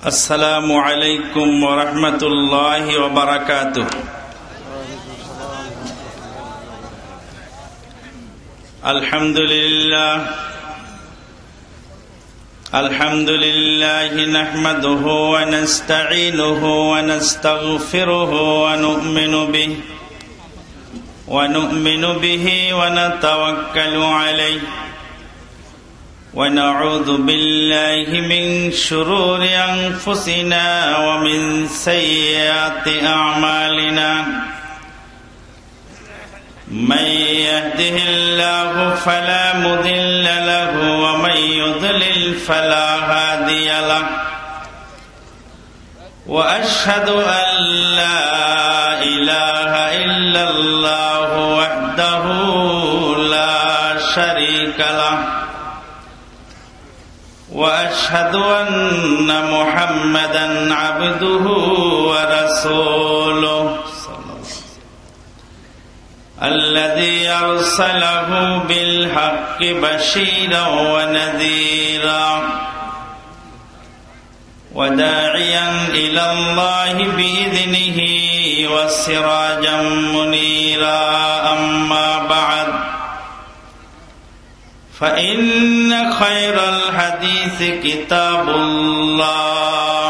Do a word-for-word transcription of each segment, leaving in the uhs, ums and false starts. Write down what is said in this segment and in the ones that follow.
السلام عليكم ورحمة الله وبركاته. الحمد لله الحمد لله نحمده ونستعينه ونستغفره ونؤمن به ونؤمن به ونتوكل عليه ونعوذ بالله من شرور أنفسنا ومن سيئات أعمالنا. من يهده الله فلا مضل له ومن يضلل فلا هادي له. وأشهد أن لا إله إلا الله وحده لا شريك له. وأشهد أن محمدا عبده ورسوله الذي أرسله بالحق بشيرا ونذيرا وداعيا إلى الله بإذنه وسراجا منيرا. أما بعد، فإن خير الحديث كتاب الله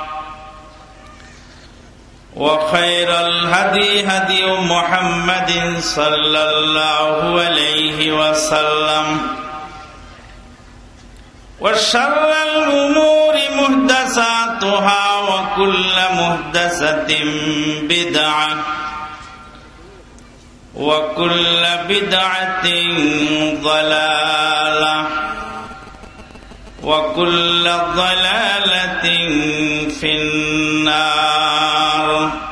وخير الهدي هدي محمد صلى الله عليه وسلم وشر الأمور محدثاتها وكل محدثة بدعة وكل بدعة ضلالة وكل ضلالة في النار.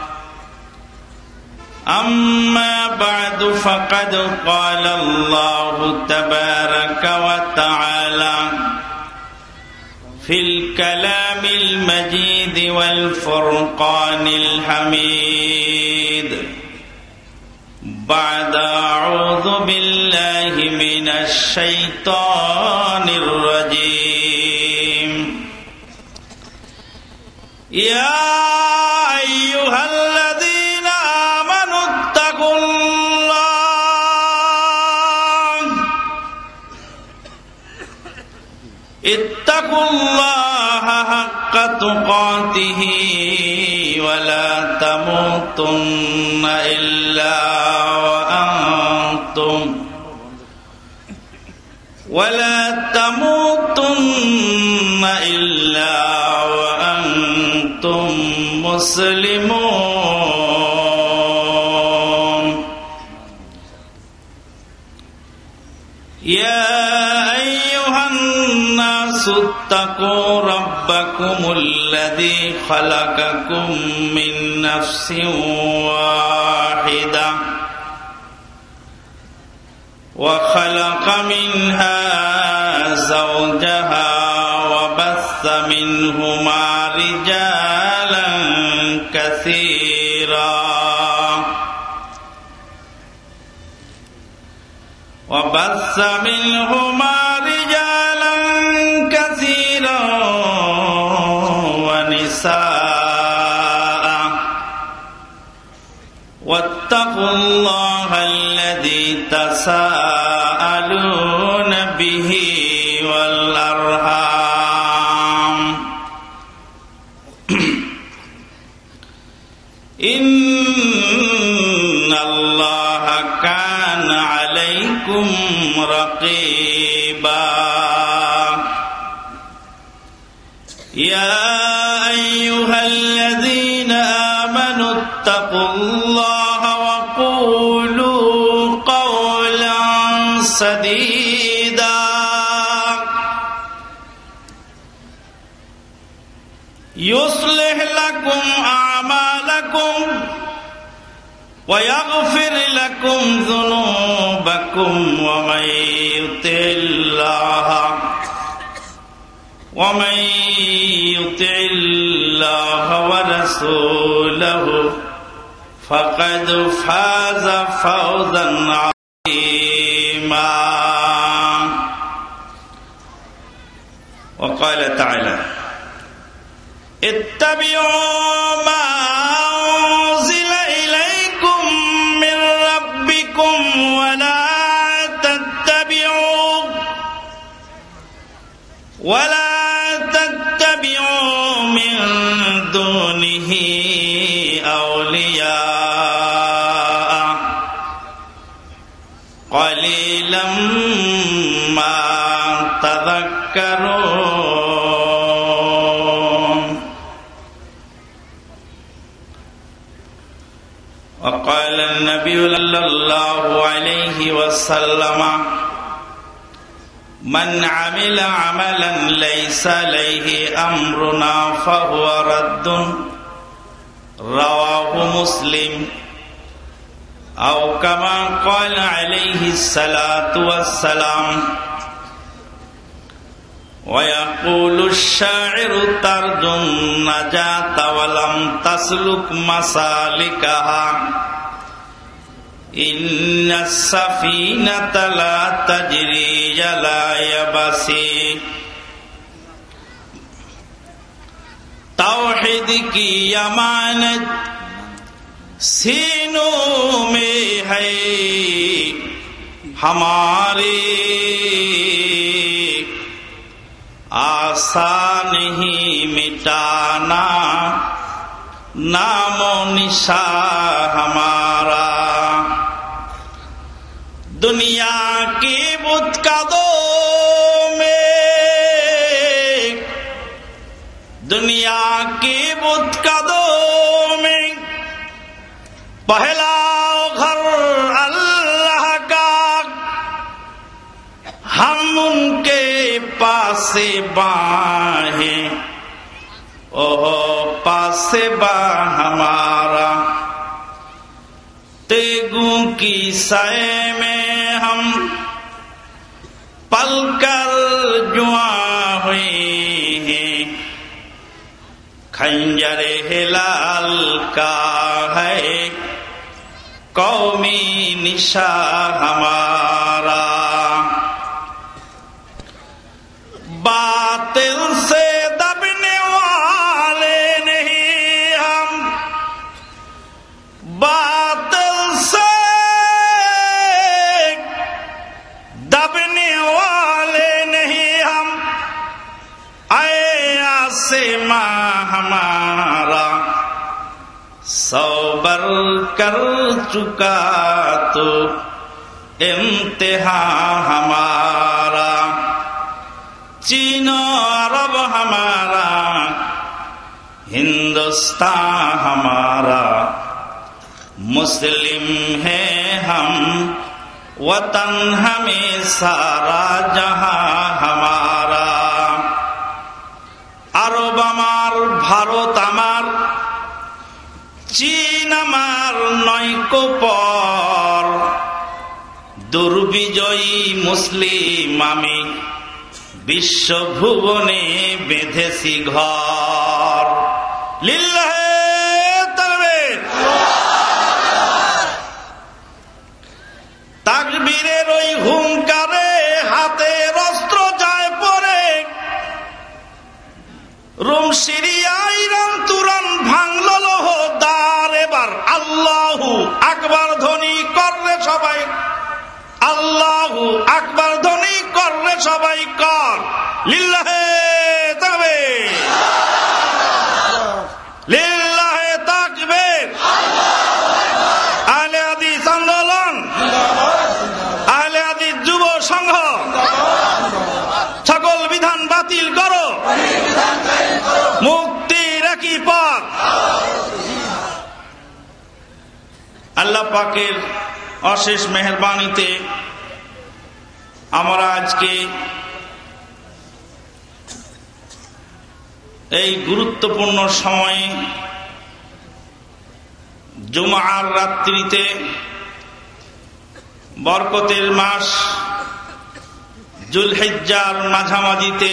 أما بعد، فقد قال الله تبارك وتعالى في الكلام المجيد والفرقان الحميد بعد أعوذ بالله من الشيطان الرجيم. يا أيها الذين آمنوا اتقوا الله اتقوا الله حق تقاته ولا تموتن إلا وأنتم ولا تموتن إلا وأنتم مسلمون. يا أيها الناس اتقوا ربكم الذي خلقكم من نفس واحدة وخلق منها زوجها وبث منهما رجالا كثيرا وبث منهما رجالا كثيرا ونساء واتقوا الله الذي تساءلون به والأرحام إن الله كان عليكم رقيبا. يا أيها الذين آمنوا اتقوا الله وقولوا قولا سديدا يصلح لكم أعمالكم ويغفر لكم ذنوبكم ومن يطع الله ومن يطع الله ورسوله فقد فاز فوزا عظيما. وقال تعالى اتبعوا ما أنزل إليكم من ربكم ولا تتبعوا ولا تتبعوا من دونه أولياء قليلا ما تذكرون. وقال النبي صلى الله عليه وسلم من عمل عملا ليس عليه أمرنا فهو رد. رواه مسلم. أو كما قال عليه الصلاة والسلام. ويقول الشاعر ترجو النجاة ولم تسلك مسالكها إن السفينة لا تجري على يبس. توحید کی امانت سینوں میں ہے ہمارے، آسان ہی مٹانا نام و نشان ہمارا. دنیا کی بت قدوں میں دنیا کی بت قدوں میں پہلا گھر اللہ کا، ہم ان کے پاس باں ہیں، اوہ پاس باں ہمارا. تیگوں کی سائے میں ہم پل کر جواں ہوئے ہیں، خنجر ہلال کا ہے قومی نشان ہمارا. باطل سے دبنے والے نہیں ہم، باطل سے دبنے والے نہیں ہم. اے آسماں ہمارا سو بر کر چکا تو امتحان ہمارا. چین و عرب ہمارا، ہندوستان ہمارا، مسلم ہیں ہم، وطن ہمیں سارا جہاں ہمارا. আরব আমার, ভারত আমার, চীন আমার নয়কো পর, দুর্বিজয়ী মুসলিম আমি বিশ্বভুবনে বেঁধেছি ঘর. লিল্লাহে তাকবীর। তাকবীরের ওই হুঙ্কারে হাতের অস্ত্র যায় পরে, রোম সিরিয়া ইরান তুরান ভাঙল লোহ দ্বার। এবার আল্লাহু আকবার ধ্বনি করলে সবাই, আল্লাহু আকবার ধ্বনি করলে সবাই কর লিল্লাহে তাকবীর, লিল্লাহে তাকবীর। আহলে হাদিস আন্দোলন, আহলে হাদিস যুব সংঘ, সকল বিধান বাতিল করো, মুক্তির একই পথ। আল্লাহ পাকের অশেষ মেহেরবানিতে আমরা আজকে এই গুরুত্বপূর্ণ সময়ে জুমার রাত্রিতে বরকতের মাস জুলহিজ্জার মাঝামাঝিতে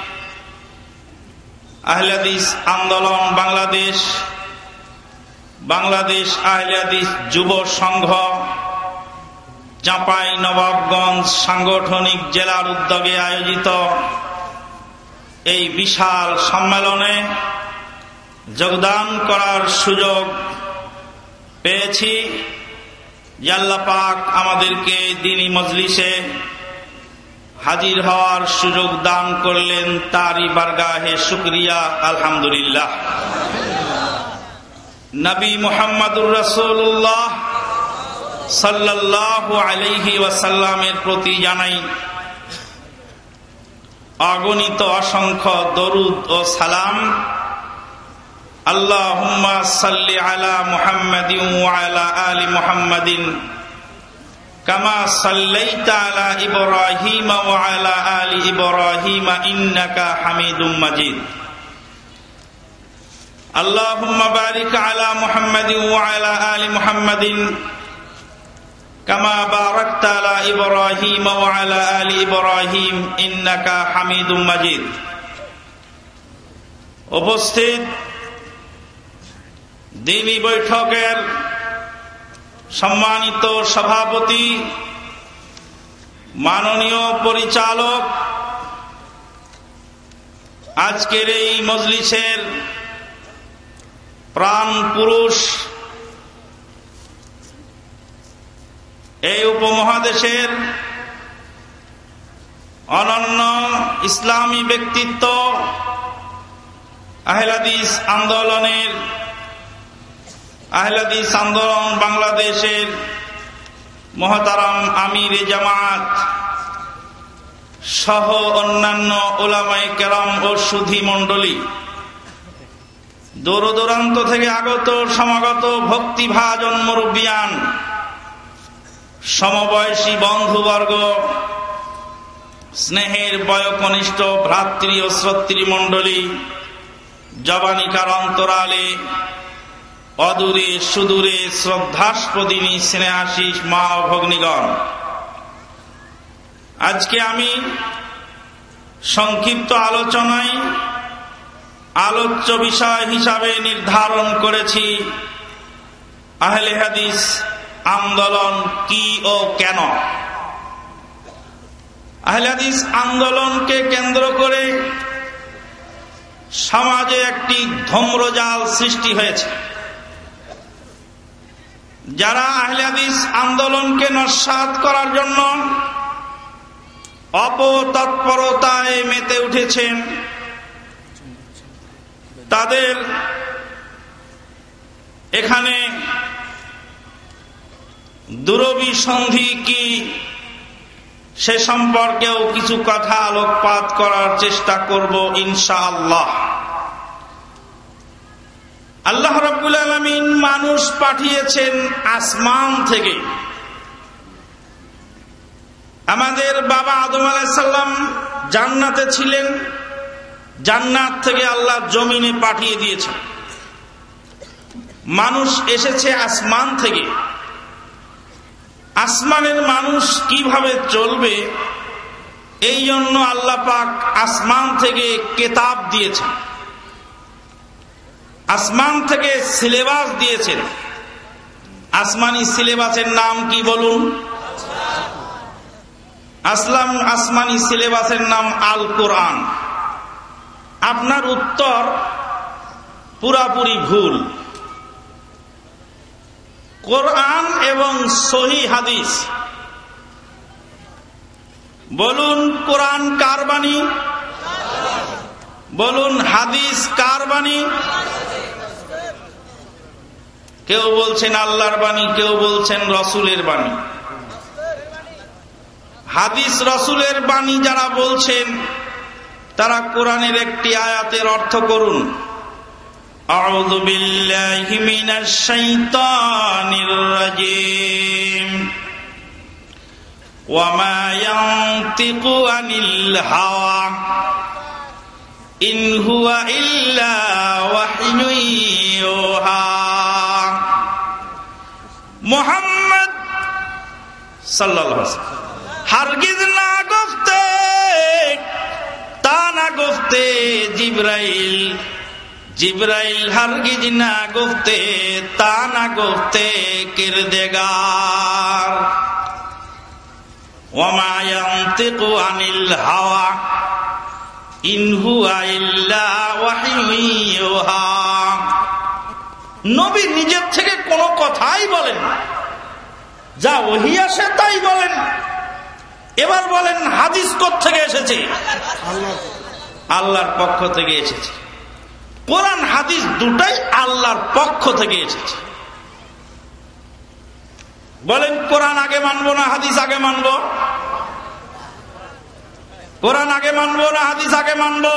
আহলে হাদিস আন্দোলন বাংলাদেশ, বাংলাদেশ আহলে হাদিস যুব সংঘ চাঁপাই নবাবগঞ্জ সাংগঠনিক জেলার উদ্যোগে আয়োজিত এই বিশাল সম্মেলনে যোগদান করার সুযোগ পেয়েছি। আল্লাহ পাক আমাদেরকে দ্বীনি মজলিসে হাজির হওয়ার সুযোগ দান করলেন, তারই বারগাহে শুকরিয়া আলহামদুলিল্লাহ। নবী মুহাম্মদুর রাসূলুল্লাহ সাল্লাল্লাহু আলাইহি ওয়াসাল্লামের প্রতি জানাই অগণিত অসংখ্য দরুদ ও সালাম। আল্লাহুম্মা সাল্লি আলা মুহাম্মাদিন ওয়া আলা আলি মুহাম্মাদিন কামা সাল্লাইতা আলা ইব্রাহিম ওয়া আলা আলি ইব্রাহিম ইন্নাকা হামিদুম মাজিদ। আল্লাহুম্মা বারিক আলা মুহাম্মাদিন ওয়া আলা আলি মুহাম্মাদিন কামা বারাকতা আলা ইব্রাহিম ওয়া আলা আলি ইব্রাহিম ইন্নাকা হামিদুম মাজিদ। উপস্থিত দ্বীনি বৈঠকের সম্মানিত সভাপতি, মাননীয় পরিচালক, আজকের এই মজলিসের প্রাণ পুরুষ, এই উপমহাদেশের অনন্য ইসলামী ব্যক্তিত্ব, আহলে হাদিস আন্দোলনের আহলে হাদিস আন্দোলন বাংলাদেশের মহতারাম আমির জামাত সহ অন্যান্য উলামায়ে কেরাম ও সুধী মণ্ডলী, দূর দূরান্ত থেকে আগত সমাগত ভক্তিভাজন মুরব্বিয়ান, সমবয়সী বন্ধুবর্গ, স্নেহের বয়োকনিষ্ঠ ভ্রাতৃ ও শ্রোতৃ মণ্ডলী, জবানিকার অন্তরালে অদূরে সুদূরে শ্রদ্ধাস্পদিনী স্নেহাশিস মা ও ভগ্নীগণ, আজকে আমি সংক্ষিপ্ত আলোচনায় আলোচ্য বিষয় হিসাবে নির্ধারণ করেছি আহলে হাদিস আন্দোলন কি ও কেন। আহলে হাদিস আন্দোলনকে কেন্দ্র করে সমাজে একটি ধূম্রজাল সৃষ্টি হয়েছে। যারা আহলে হাদিস আন্দোলনকে নস্যাৎ করার জন্য অপতৎপরতায় মেতে উঠেছেন, তাদের এখানে দুরভিসন্ধি কি সে সম্পর্কেও কিছু কথা আলোকপাত করার চেষ্টা করব ইনশাআল্লাহ। আল্লাহ রাব্বুল আলামিন মানুষ পাঠিয়েছেন আসমান থেকে। আমাদের বাবা আদম আলাইহিস সালাম জান্নাতে ছিলেন, জান্নাত থেকে আল্লাহ জমিনে পাঠিয়ে দিয়েছেন। মানুষ এসেছে আসমান থেকে। আসমানের মানুষ কিভাবে চলবে, এই জন্য আল্লাহ পাক আসমান থেকে কিতাব দিয়েছেন, আসমান থেকে সিলেবাস দিয়েছেন। আসমানি সিলেবাসের নাম কি বলুন? আসলাম আসমানি সিলেবাসের নাম আল কোরআন। আপনার উত্তর পুরাপুরি ভুল। কোরআন এবং সহিহ হাদিস, বলুন কোরআন কার বাণী? বলুন হাদিস কার বাণী? কেউ বলছেন আল্লাহর বাণী, কেউ বলছেন রসুলের বাণী। হাদিস রসুলের বাণী যারা বলছেন, তারা কোরআনের একটি আয়াতের অর্থ করুন। আউযু বিল্লাহি মিনাশ শাইতানির রাজীম। ওয়া মা ইয়ানতিকু আনিল হাওয়া ইন হুয়া ইল্লা ওয়াহয়ুন ইউহা। মুহাম্মদ সাল্লাল্লাহু আলাইহি ওয়াসাল্লাম হারগিজ না গফতে তা না গফতে জিবরাইল, জিবরাইল হারগিজ না গফতে তা না গফতে কিরদেগার। ওয়া মা ইয়ানতিকু আনিল হাওয়া ইন হুয়া ইল্লা ওয়াহয়ুন ইউহা। নবী নিজের থেকে কোনো কথাই বলেন না, যা ওহী আসে তাই বলেন। এবার বলেন হাদিস কোত্থেকে এসেছে? আল্লাহর পক্ষ থেকে এসেছে। কোরআন হাদিস দুটাই আল্লাহর পক্ষ থেকে এসেছে। বলেন কোরআন আগে মানবো না হাদিস আগে মানবো? কোরআন আগে মানবো না হাদিস আগে মানবো?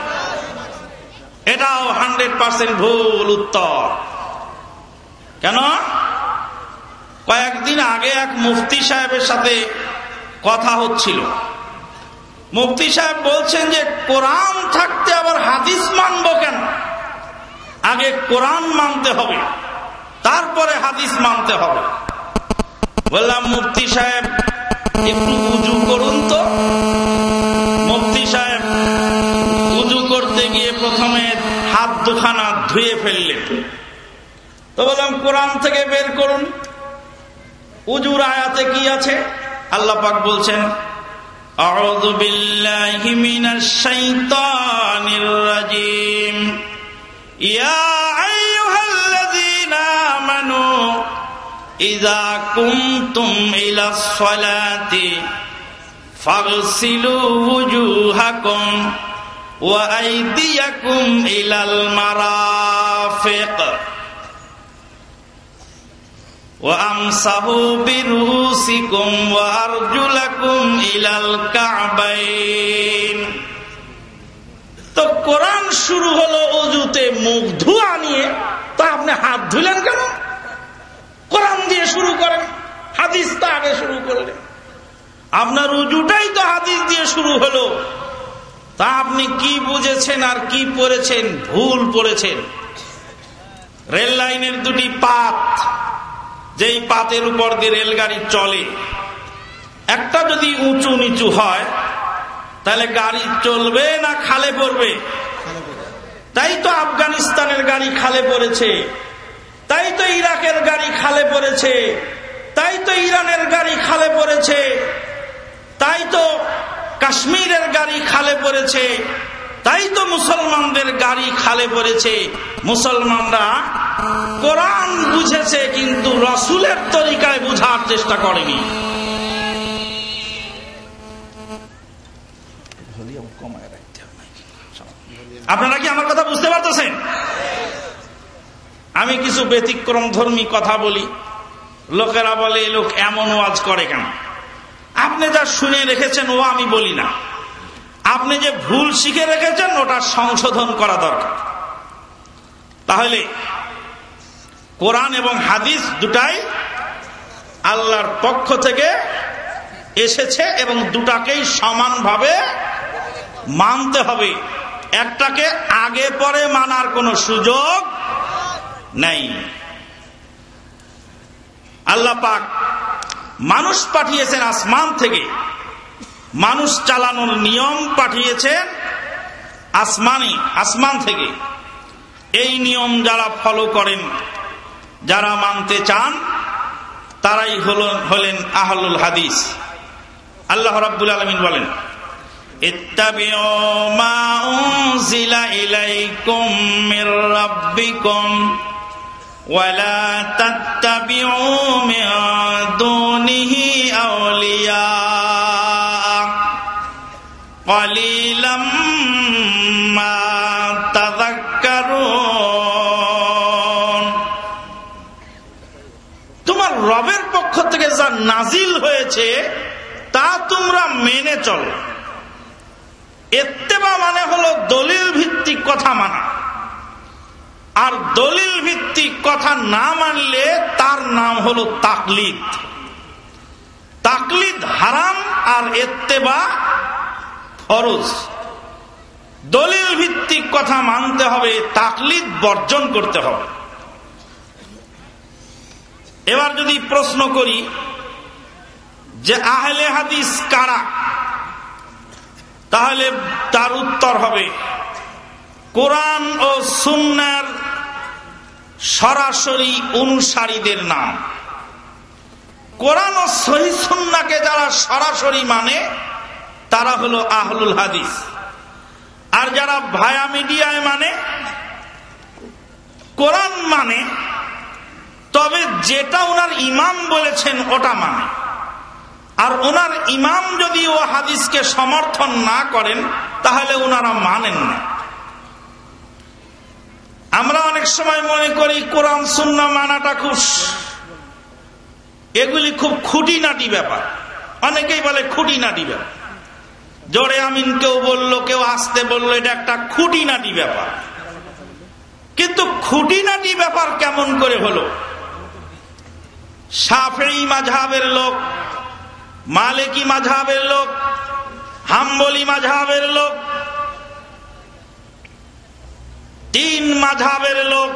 এটাও হান্ড্রেড পার্সেন্ট ভুল উত্তর। কেন? কয়েকদিন আগে এক মুফতি সাহেবের সাথে কথা হচ্ছিল। মুফতি সাহেব বলছেন যে কোরআন থাকতে আবার হাদিস মানবো কেন? আগে কোরআন মানতে হবে, তারপরে হাদিস মানতে হবে। বললাম মুফতি সাহেব একটু উজু করুন তো। মুফতি সাহেব উজু করতে গিয়ে প্রথমে হাত দুখানা ধুয়ে ফেললেন। তো বললাম কোরআন থেকে বের করুন, উজুর আয়াতে কি আছে? আল্লাহ পাক বলছেন আউযু বিল্লাহি মিনাশ শাইতানির রাজিম ইয়া আইয়ুহাল্লাযীনা আমানু ইযা কুমতুম ইলাস সালাতি ফাগসিলু ওয়ুজুহাকুম ওয়া আইদিয়াকুম ইলাল মারাফিক وَأَمْسَحُوا بِرُؤُوسِكُمْ وَأَرْجُلَكُمْ إِلَى الْكَعْبَيْنِ। তো কোরআন শুরু হলো ওযুতে মুখ ধোয়া নিয়ে, তা আপনি হাত ধুলেন কেন? কোরআন দিয়ে শুরু করেন, হাদিস তো আগে শুরু করলেন। আপনার ওযুটাই তো হাদিস দিয়ে শুরু হলো, তা আপনি কি বুঝেছেন আর কি পড়েছেন? ভুল পড়েছেন। রেল লাইনের দুটি পাত, যেই পাতের উপর দিয়ে রেলগাড়ি চলে, একটা যদি উঁচু নিচু হয় তাহলে গাড়ি চলবে না খালে পড়বে? তাই তো আফগানিস্তানের গাড়ি খালে পড়েছে, তাই তো ইরাকের গাড়ি খালে পড়েছে, তাই তো ইরানের গাড়ি খালে পড়েছে, তাই তো কাশ্মীরের গাড়ি খালে পড়েছে, তাই তো মুসলমানদের গাড়ি খালে পড়েছে। মুসলমানরা কোরআন বুঝেছে কিন্তু রাসূলের তরিকায় বুঝার চেষ্টা করেনি। আপনারা কি আমার কথা বুঝতে পারতেছেন? আমি কিছু ব্যতিক্রম ধর্মী কথা বলি, লোকেরা বলে লোক এমন ওয়াজ করে কেন? আপনি যা শুনে রেখেছেন ও আমি বলি না, আপনি যে ভুল শিখে রেখেছেন ওটা সংশোধন করা দরকার। তাহলে কোরআন এবং হাদিস দুটাই আল্লাহর পক্ষ থেকে এসেছে এবং দুটাকেই সমানভাবে মানতে হবে। একটাকে আগে পরে মানার কোনো সুযোগ নেই। আল্লাহ পাক মানুষ পাঠিয়েছেন আসমান থেকে, মানুষ চালানোর নিয়ম পাঠিয়েছেন আসমানি আসমান থেকে। এই নিয়ম যারা ফলো করেন, যারা মানতে চান, তারাই হলেন আহলুল হাদিস। আল্লাহ রাব্বুল আলামিন বলেন ইত্তাবিউ মা উনজিলা ইলাইকুম মির রাব্বিকুম ওয়া লা তাত্তাবিউ মিন দুনিহি আউলিয়া ক্বালিলাম মা তাযাক্কারুন। তোমার রবের পক্ষ থেকে যা নাজিল হয়েছে তা তোমরা মেনে চলো। ইত্তেবা মানে হলো দলিল ভিত্তিক কথা মানা, আর দলিল ভিত্তিক কথা না মানলে তার নাম হলো তাকলিদ। তাকলিদ হারাম আর ইত্তেবা ফরজ। দলিল ভিত্তিক কথা মানতে হবে, তাকলিদ বর্জন করতে হবে। এবার যদি প্রশ্ন করি যে আহলে হাদিস কারা, তাহলে তার উত্তর হবে কোরআন ও সুন্নাহর সরাসরি অনুসারীদের নাম। কোরআন ও সহিহ সুন্নাহকে যারা সরাসরি মানে তারা হলো আহলুল হাদিস। আর যারা ভায়া মিডিয়ায় মানে কোরআন মানে, তবে যেটা ওনার ইমাম বলেছেন ওটা মানে। আর ওনার ইমাম যদি ও হাদিসকে সমর্থন না করেন তাহলে ওনারা মানেন না। আমরা অনেক সময় মনে করি কোরআন সুন্নাহ মানাটা খুব, এগুলি খুব খুঁটিনাটি ব্যাপার। অনেকেই বলে খুঁটিনাটি ব্যাপার, জোরে আমিন কেউ বললো, কেউ আসতে বললো, এটা একটা খুঁটিনাটি ব্যাপার। কিন্তু খুঁটিনাটি ব্যাপার কেমন করে হলো? শাফেঈ মাযহাবের লোক, মালিকি মাযহাবের লোক, হাম্বলি মাযহাবের লোক, তিন মাযহাবের লোক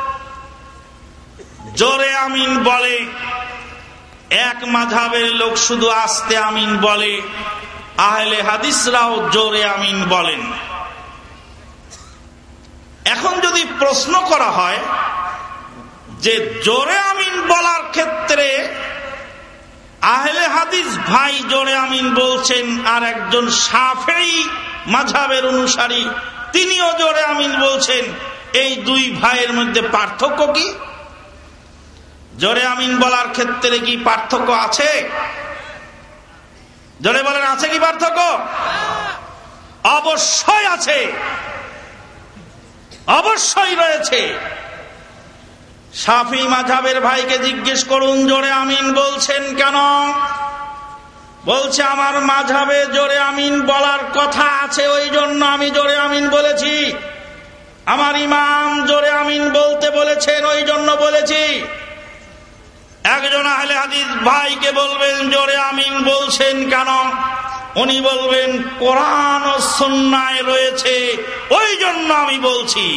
জোরে আমিন বলে, এক মাযহাবের লোক শুধু আস্তে আমিন বলে, আহলে হাদিসরাও জোরে আমিন বলেন। এখন যদি প্রশ্ন করা হয় যে জোরে আমিন বলার ক্ষেত্রে আহলে হাদিস ভাই জোরে আমিন বলছেন, আর একজন শাফেঈ মাযহাবের অনুসারী তিনিও জোরে আমিন বলছেন, এই দুই ভাইয়ের মধ্যে পার্থক্য কি? জোরে আমিন বলার ক্ষেত্রে কি পার্থক্য আছে? জোরে বলেন, আছে কি পার্থক্য? অবশ্যই আছে, অবশ্যই রয়েছে। শাফেঈ মাযহাবের ভাইকে জিজ্ঞেস করুন জোরে আমিন বলছেন কেন? বলছে আমার মাযহাবে জোরে আমিন বলার কথা আছে, ওই জন্য আমি জোরে আমিন বলেছি। আমার ইমাম জোরে আমিন বলতে বলেছেন, ওই জন্য বলেছি। একজন আহলে হাদিস ভাইকে বলবেন জোরে আমিন বলছেন কেন? উনি বলবেন কোরআন ও সুন্নাহয় রয়েছে, ওই জন্য আমি বলছি।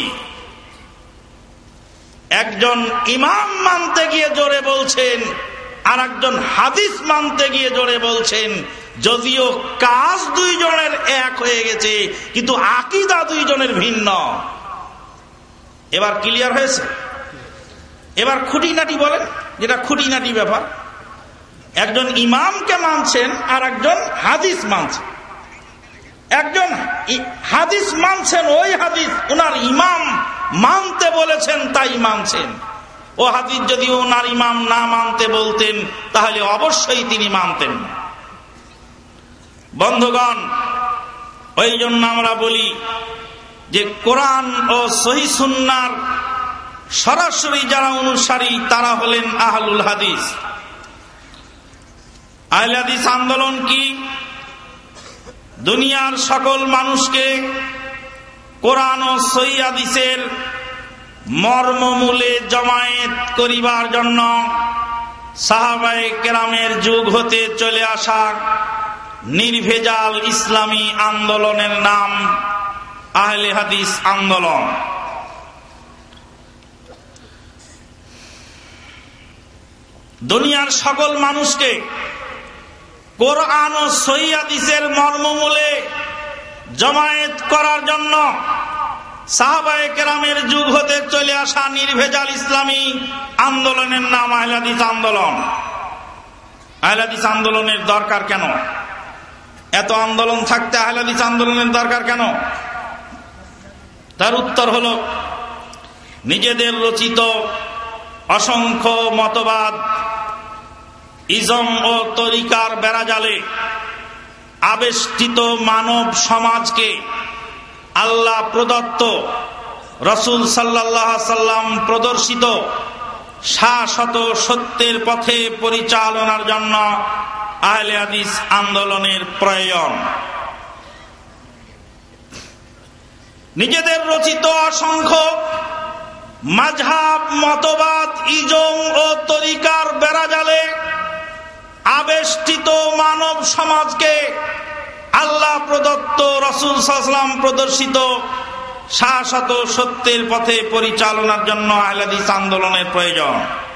একজন ইমাম মানতে গিয়ে জোরে বলছেন, আর একজন হাদিস মানতে গিয়ে জোরে বলছেন, যদিও কাজ দুইজনের এক হয়ে গেছে, কিন্তু আকীদা দুইজনের ভিন্ন। এবার ক্লিয়ার হয়েছে? এবার খুঁটিনাটি বলেন, যেটা খুঁটিনাটি ব্যাপার। একজন ইমামকে মানছেন, আর একজন হাদিস মানছেন। একজন হাদিস মানছেন, ওই হাদিস ওনার ইমাম মানতে বলেছেন তাই মানছেন। ও হাদিস যদি ওনার ইমাম না মানতে বলতেন তাহলে অবশ্যই তিনি মানতেন। বন্ধুগণ, ওই জন্য আমরা বলি যে কোরআন ও সহিহ সুন্নাহর সরাসরি যারা অনুসারী তারা হলেন আহলুল হাদিস। আহলে হাদিস আন্দোলন কি? দুনিয়ার সকল মানুষকে কোরআন ও সহিহ হাদিসের মর্মমূলে জমায়েত করিবার জন্য সাহাবায়ে কেরামের যুগ হতে চলে আসা নির্ভেজাল ইসলামী আন্দোলনের নাম আহলে হাদিস আন্দোলন। দুনিয়ার সকল মানুষকে কোরআন ও সহিহ হাদিসের মর্মমূলে জমায়েত করার জন্য সাহাবায়ে কেরামের যুগ হতে চলে আসা নির্ভেজাল ইসলামী আন্দোলনের নাম আহলে হাদিস আন্দোলন। আহলে হাদিস আন্দোলনের দরকার কেন? এত আন্দোলন থাকতে আহলে হাদিস আন্দোলনের দরকার কেন? তার উত্তর হলো, নিজেদের রচিত অসংখ্য মতবাদ, ইজম ও তরিকার বেড়াজালে আবেষ্টিত মানব সমাজকে আল্লাহ প্রদত্ত, রাসূল সাল্লাল্লাহু আলাইহি সাল্লাম প্রদর্শিত শাশ্বত সত্যের পথে পরিচালনার জন্য আহলে হাদিস আন্দোলনের প্রয়োজন। নিজেদের রচিত অসংখ্য মাযহাব, মতবাদ, ইজম ও তরিকার বেড়াজালে আবেষ্টিত মানব সমাজকে আল্লাহ প্রদত্ত, রাসূল সাল্লাল্লাহু আলাইহি ওয়াসাল্লাম প্রদর্শিত শাশ্বত সত্যের পথে পরিচালনার জন্য আহলে হাদিস আন্দোলনের প্রয়োজন।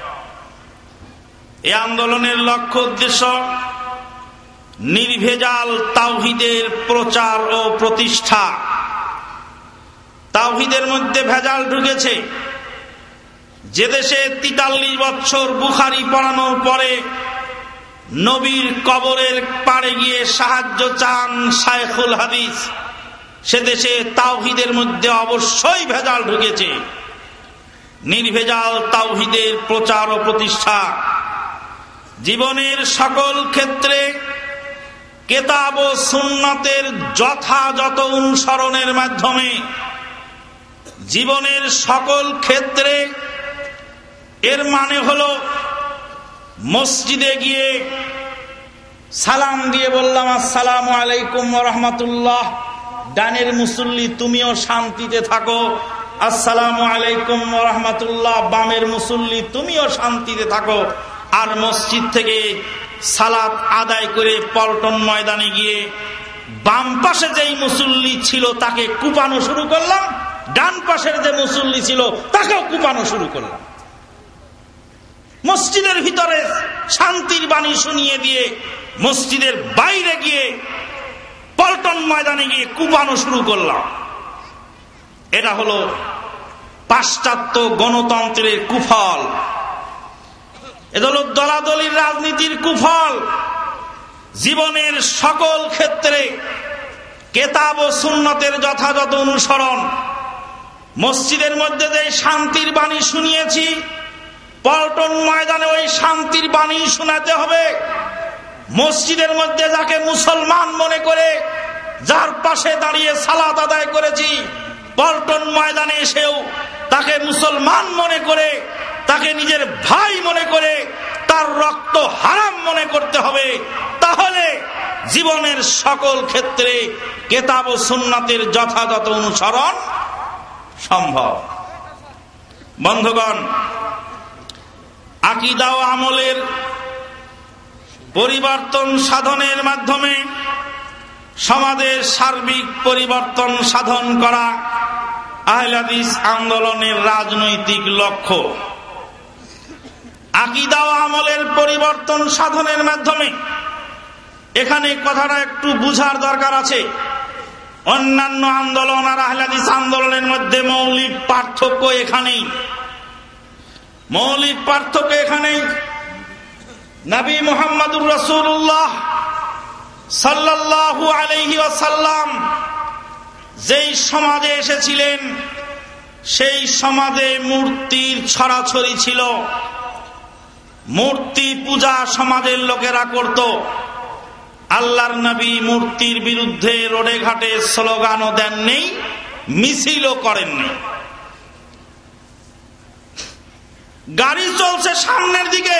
এই আন্দোলনের লক্ষ্য উদ্দেশ্য নির্ভেজাল তাওহীদের প্রচার ও প্রতিষ্ঠা। তাওহীদের মধ্যে ভেজাল ঢুকেছে। যে দেশে তেতাল্লিশ বছর বুখারী পড়ানোর পরে নবীর কবরের পাড়ে গিয়ে সাহায্য চান শায়খুল হাদিস, সে দেশে তাওহীদের মধ্যে অবশ্যই ভেজাল ঢুকেছে। নির্ভেজাল তাওহীদের প্রচার ও প্রতিষ্ঠা, জীবনের সকল ক্ষেত্রে কিতাব ও সুন্নাতের যথাযথ অনুসরণের মাধ্যমে জীবনের সকল ক্ষেত্রে, এর মানে হলো মসজিদে গিয়ে সালাম দিয়ে বললাম আসসালামু আলাইকুম ওয়া রাহমাতুল্লাহ, ডানের মুসল্লি তুমিও শান্তিতে থাকো, আসসালামু আলাইকুম ওয়া রাহমাতুল্লাহ, বামের মুসল্লি তুমিও শান্তিতে থাকো। আর মসজিদ থেকে সালাত আদায় করে পল্টন ময়দানে গিয়ে বাম পাশে যেই মুসল্লি ছিল তাকে কুপানো শুরু করলাম, ডান পাশের যে মুসল্লি ছিল তাকেও কুপানো শুরু করলাম। মসজিদের ভিতরে শান্তির বাণী শুনিয়ে দিয়ে মসজিদের বাইরে গিয়ে পল্টন ময়দানে গিয়ে কুপানো শুরু করলাম। এটা হলো পাশ্চাত্য গণতন্ত্রের কুফল, এটা হলো দলাদলির রাজনীতির কুফল। জীবনের সকল ক্ষেত্রে কিতাব ও সুন্নতের যথাযথ অনুসরণ, মসজিদের মধ্যে যে শান্তির বাণী শুনিয়েছি পল্টন ময়দানে ওই শান্তির বাণী শোনাতে হবে। মসজিদের মধ্যে যাকে মুসলমান মনে করে, যার পাশে দাঁড়িয়ে সালাত আদায় করেছি, পল্টন ময়দানে এসেও তাকে মুসলমান মনে করে, তাকে নিজের ভাই মনে করে, তার রক্ত হারাম মনে করতে হবে। তাহলে জীবনের সকল ক্ষেত্রে কিতাব ও সুন্নাতের যথাযথ অনুসরণ সম্ভব। বন্ধুগণ, আকীদা ও আমলের পরিবর্তন সাধনের মাধ্যমে সমাজের সার্বিক পরিবর্তন সাধন করা আহলে হাদিস আন্দোলনের রাজনৈতিক লক্ষ্য। আকীদা ও আমলের পরিবর্তন সাধনের মাধ্যমে, এখানে কথাটা একটু বুঝার দরকার আছে। অন্যান্য আন্দোলন আর আহলে হাদিস আন্দোলনের মধ্যে মৌলিক পার্থক্য এখানেই, মৌলিক পার্থক্য এখানেই। নবী মুহাম্মদুর রাসূলুল্লাহ সাল্লাল্লাহু আলাইহি ওয়াসাল্লাম যেই সমাজে এসেছিলেন সেই সমাজে মূর্তির ছড়াছড়ি ছিল, মূর্তি পূজা সমাজের লোকেরা করত। আল্লাহর নবী মূর্তির বিরুদ্ধে রোডে ঘাটে স্লোগানও দেননি, মিছিলও করেননি। গাড়ি চলছে সামনের দিকে,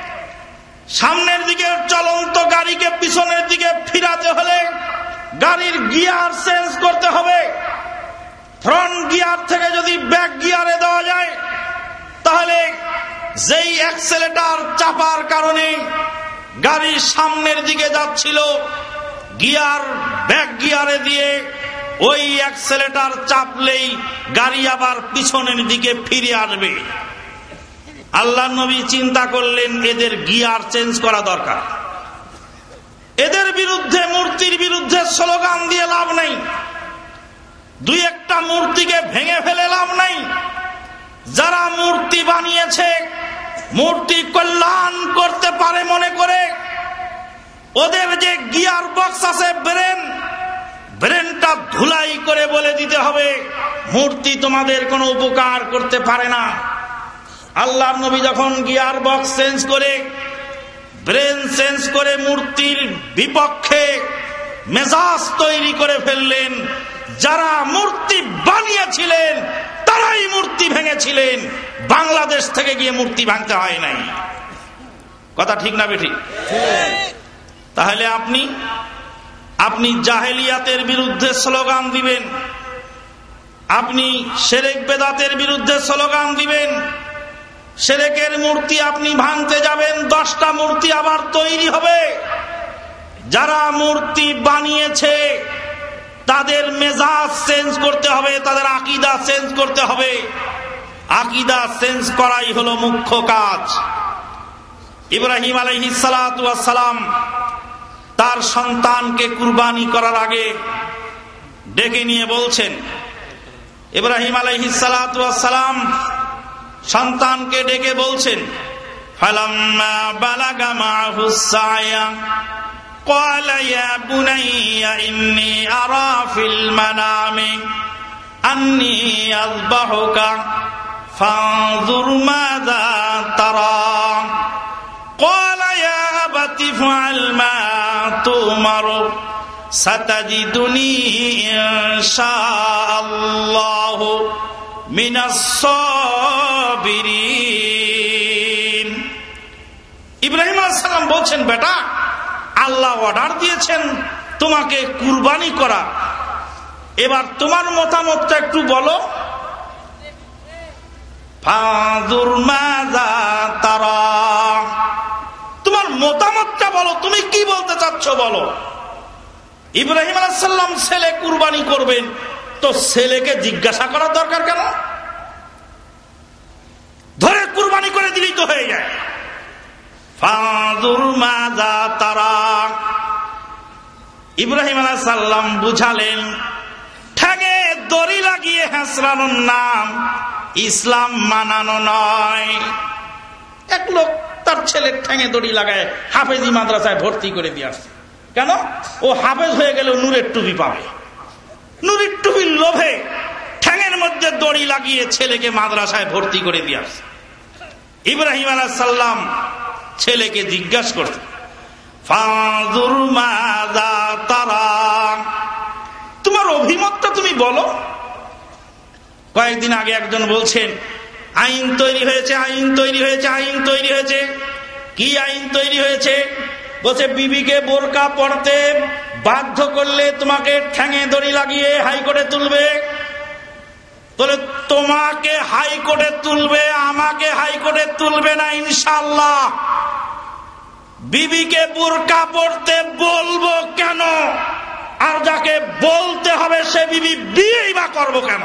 সামনের দিকে চলন্ত গাড়িকে পিছনের দিকে ফিরাতে হলে গাড়ির গিয়ার চেঞ্জ করতে হবে। ফ্রন্ট গিয়ার থেকে যদি ব্যাক গিয়ারে দেওয়া যায় তাহলে যেই অ্যাক্সেলেটর চাপার কারণে গাড়ি সামনের দিকে যাচ্ছিল, গিয়ার ব্যাক গিয়ারে দিয়ে ওই অ্যাক্সেলেটর চাপলেই গাড়ি আবার পিছনের দিকে ফিরে আসবে। আল্লাহ নবী চিন্তা করলেন এদের গিয়ার চেঞ্জ করা দরকার। এদের বিরুদ্ধে, মূর্তির বিরুদ্ধে স্লোগান দিয়ে লাভ নাই, দুই একটা মূর্তিকে ভেঙে ফেলে লাভ নাই। যারা মূর্তি বানিয়েছে, মূর্তি কল্যাণ করতে পারে মনে করে ওদের যে গিয়ার বক্স আছে ব্রেন, ব্রেনটা ধুলাই করে বলে দিতে হবে মূর্তি তোমাদের কোনো উপকার করতে পারে না। আল্লাহর নবী যখন গিয়ার বক্স চেঞ্জ করে, ব্রেন চেঞ্জ করে মূর্তির বিপক্ষে মেজাজ তৈরি করে ফেললেন, যারা মূর্তি বানিয়েছিলেন তারাই মূর্তি ভেঙেছিলেন, বাংলাদেশ থেকে গিয়ে মূর্তি ভাঙতে হয় নাই। কথা ঠিক না বেঠিক? তাহলে আপনি আপনি জাহেলিয়াতের বিরুদ্ধে স্লোগান দিবেন, আপনি শিরক বেদাতের বিরুদ্ধে স্লোগান দিবেন, শিরকের মূর্তি আপনি ভাঙতে যাবেন, দশটা মূর্তি আবার তৈরি হবে। যারা মূর্তি বানিয়েছে তাদের মেজাজ চেঞ্জ করতে হবে, তাদের আকীদা চেঞ্জ করতে হবে। আকীদা চেঞ্জ করাই হলো মুখ্য কাজ। ইব্রাহিম আলাইহিস সালাতু ওয়াস সালাম তার সন্তানকে কুরবানি করার আগে ডেকে নিয়ে বলছেন, ইব্রাহিম আলাইহিস সালাতু ওয়াস সালাম সন্তানকে ডেকে বলছেন, ফালাম্মা বালাগা মাহুস সায়া ক্বালা ইয়া বুনাইয়া ইন্নী আরা ফিল মানামি আন্নী আযবাহুকা ফানজুর মাযা তারা ক্বালা ইয়া আবাতি ফাআল মা তুমার সাতাজিদুনি ইনশাআল্লাহু মিনাস সাবিরিন। ইব্রাহিম আলাইহিস সালাম বলছেন, বেটা, আল্লাহ অর্ডার দিয়েছেন তোমাকে কুরবানি করা, এবার তোমার মতামতটা একটু বলো। ফানজুর মাযা তারা, তোমার মতামতটা বলো, তুমি কি বলতে চাচ্ছ বলো। ইব্রাহিম আলাইহিস সালাম ছেলে কুরবানি করবেন, তো ছেলেকে জিজ্ঞাসা করার দরকার কেন? ধরে কুরবানি করে দিলেই তো হয়ে যায়। ফানজুর মাযা তারা, ইব্রাহিম আলাইহিস সালাম বুঝালেন, ঠ্যাঙে দড়ি লাগিয়ে হেঁচড়ানোর নাম ইসলাম মানানো নয়। এক লোক তার ছেলের ঠ্যাঙে দড়ি লাগায় হাফেজি মাদ্রাসায় ভর্তি করে দিয়ে আসছে। কেন? ও হাফেজ হয়ে গেলে নূরের টুপি পাবে। নূরের টুপির লোভে ঠ্যাঙের মধ্যে দড়ি লাগিয়ে ছেলেকে মাদ্রাসায় ভর্তি করে দিয়ে আসছে। ইব্রাহিম আলাইহিস সালাম ছেলেকে জিজ্ঞাসা করতে, ফানজুর মাযা তারা, তোমার অভিমতটা তুমি বলো। কয়েকদিন আগে একজন বলছেন, আইন তৈরি হয়েছে, আইন তৈরি হয়েছে, আইন তৈরি হয়েছে। কি আইন তৈরি হয়েছে? বলছে বিবিকে বোরকা পরতে বাধ্য করলে তোমাকে ঠ্যাঙে দড়ি লাগিয়ে হাইকোর্টে তুলবে। বলে তোমাকে হাইকোর্টে তুলবে, আমাকে হাইকোর্টে তুলবে না ইনশাআল্লাহ। বিবিকে বোরকা পরতে বলবো কেন? আর যাকে বলতে হবে সে বিবি বিয়েই বা করবো কেন?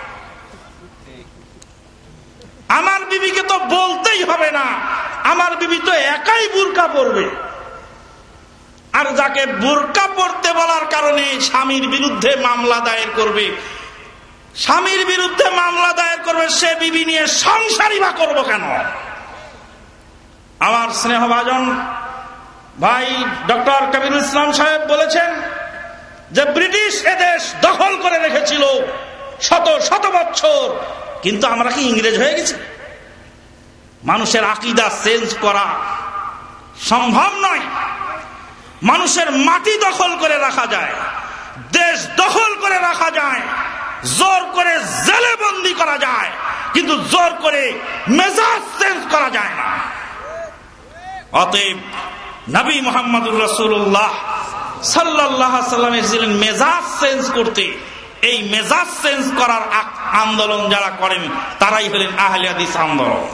আমার বিবিকে তো বলতেই হবে না, আমার বিবি তো একাই বোরকা পরবে। আর যাকে বোরকা পরতে বলার কারণে স্বামীর বিরুদ্ধে মামলা দায়ের করবে, স্বামীর বিরুদ্ধে মামলা দায়ের করবে, সে বিবি নিয়ে সংসারই বা করবো কেন? আমার স্নেহভাজন ভাই ডক্টর কবিরুল ইসলাম সাহেব বলেছেন যে ব্রিটিশ এদেশ দখল করে রেখেছিল শত শত বছর, কিন্তু আমরা কি ইংরেজ হয়ে গেছি? মানুষের আকীদা চেঞ্জ করা সম্ভব নয়। মানুষের মাটি দখল করে রাখা যায়, দেশ দখল করে রাখা যায়, জোর করে জেলে বন্দি করা যায়, কিন্তু জোর করে মেজাজ চেঞ্জ করা যায় না। অতএব নবী মুহাম্মদুর রাসূলুল্লাহ সাল্লাল্লাহু আলাইহি ওয়াসাল্লাম এসেছিলেন মেজাজ চেঞ্জ করতে। এই মেজাজ চেঞ্জ করার আন্দোলন যারা করেন তারাই হলেন আহলে হাদিস আন্দোলন।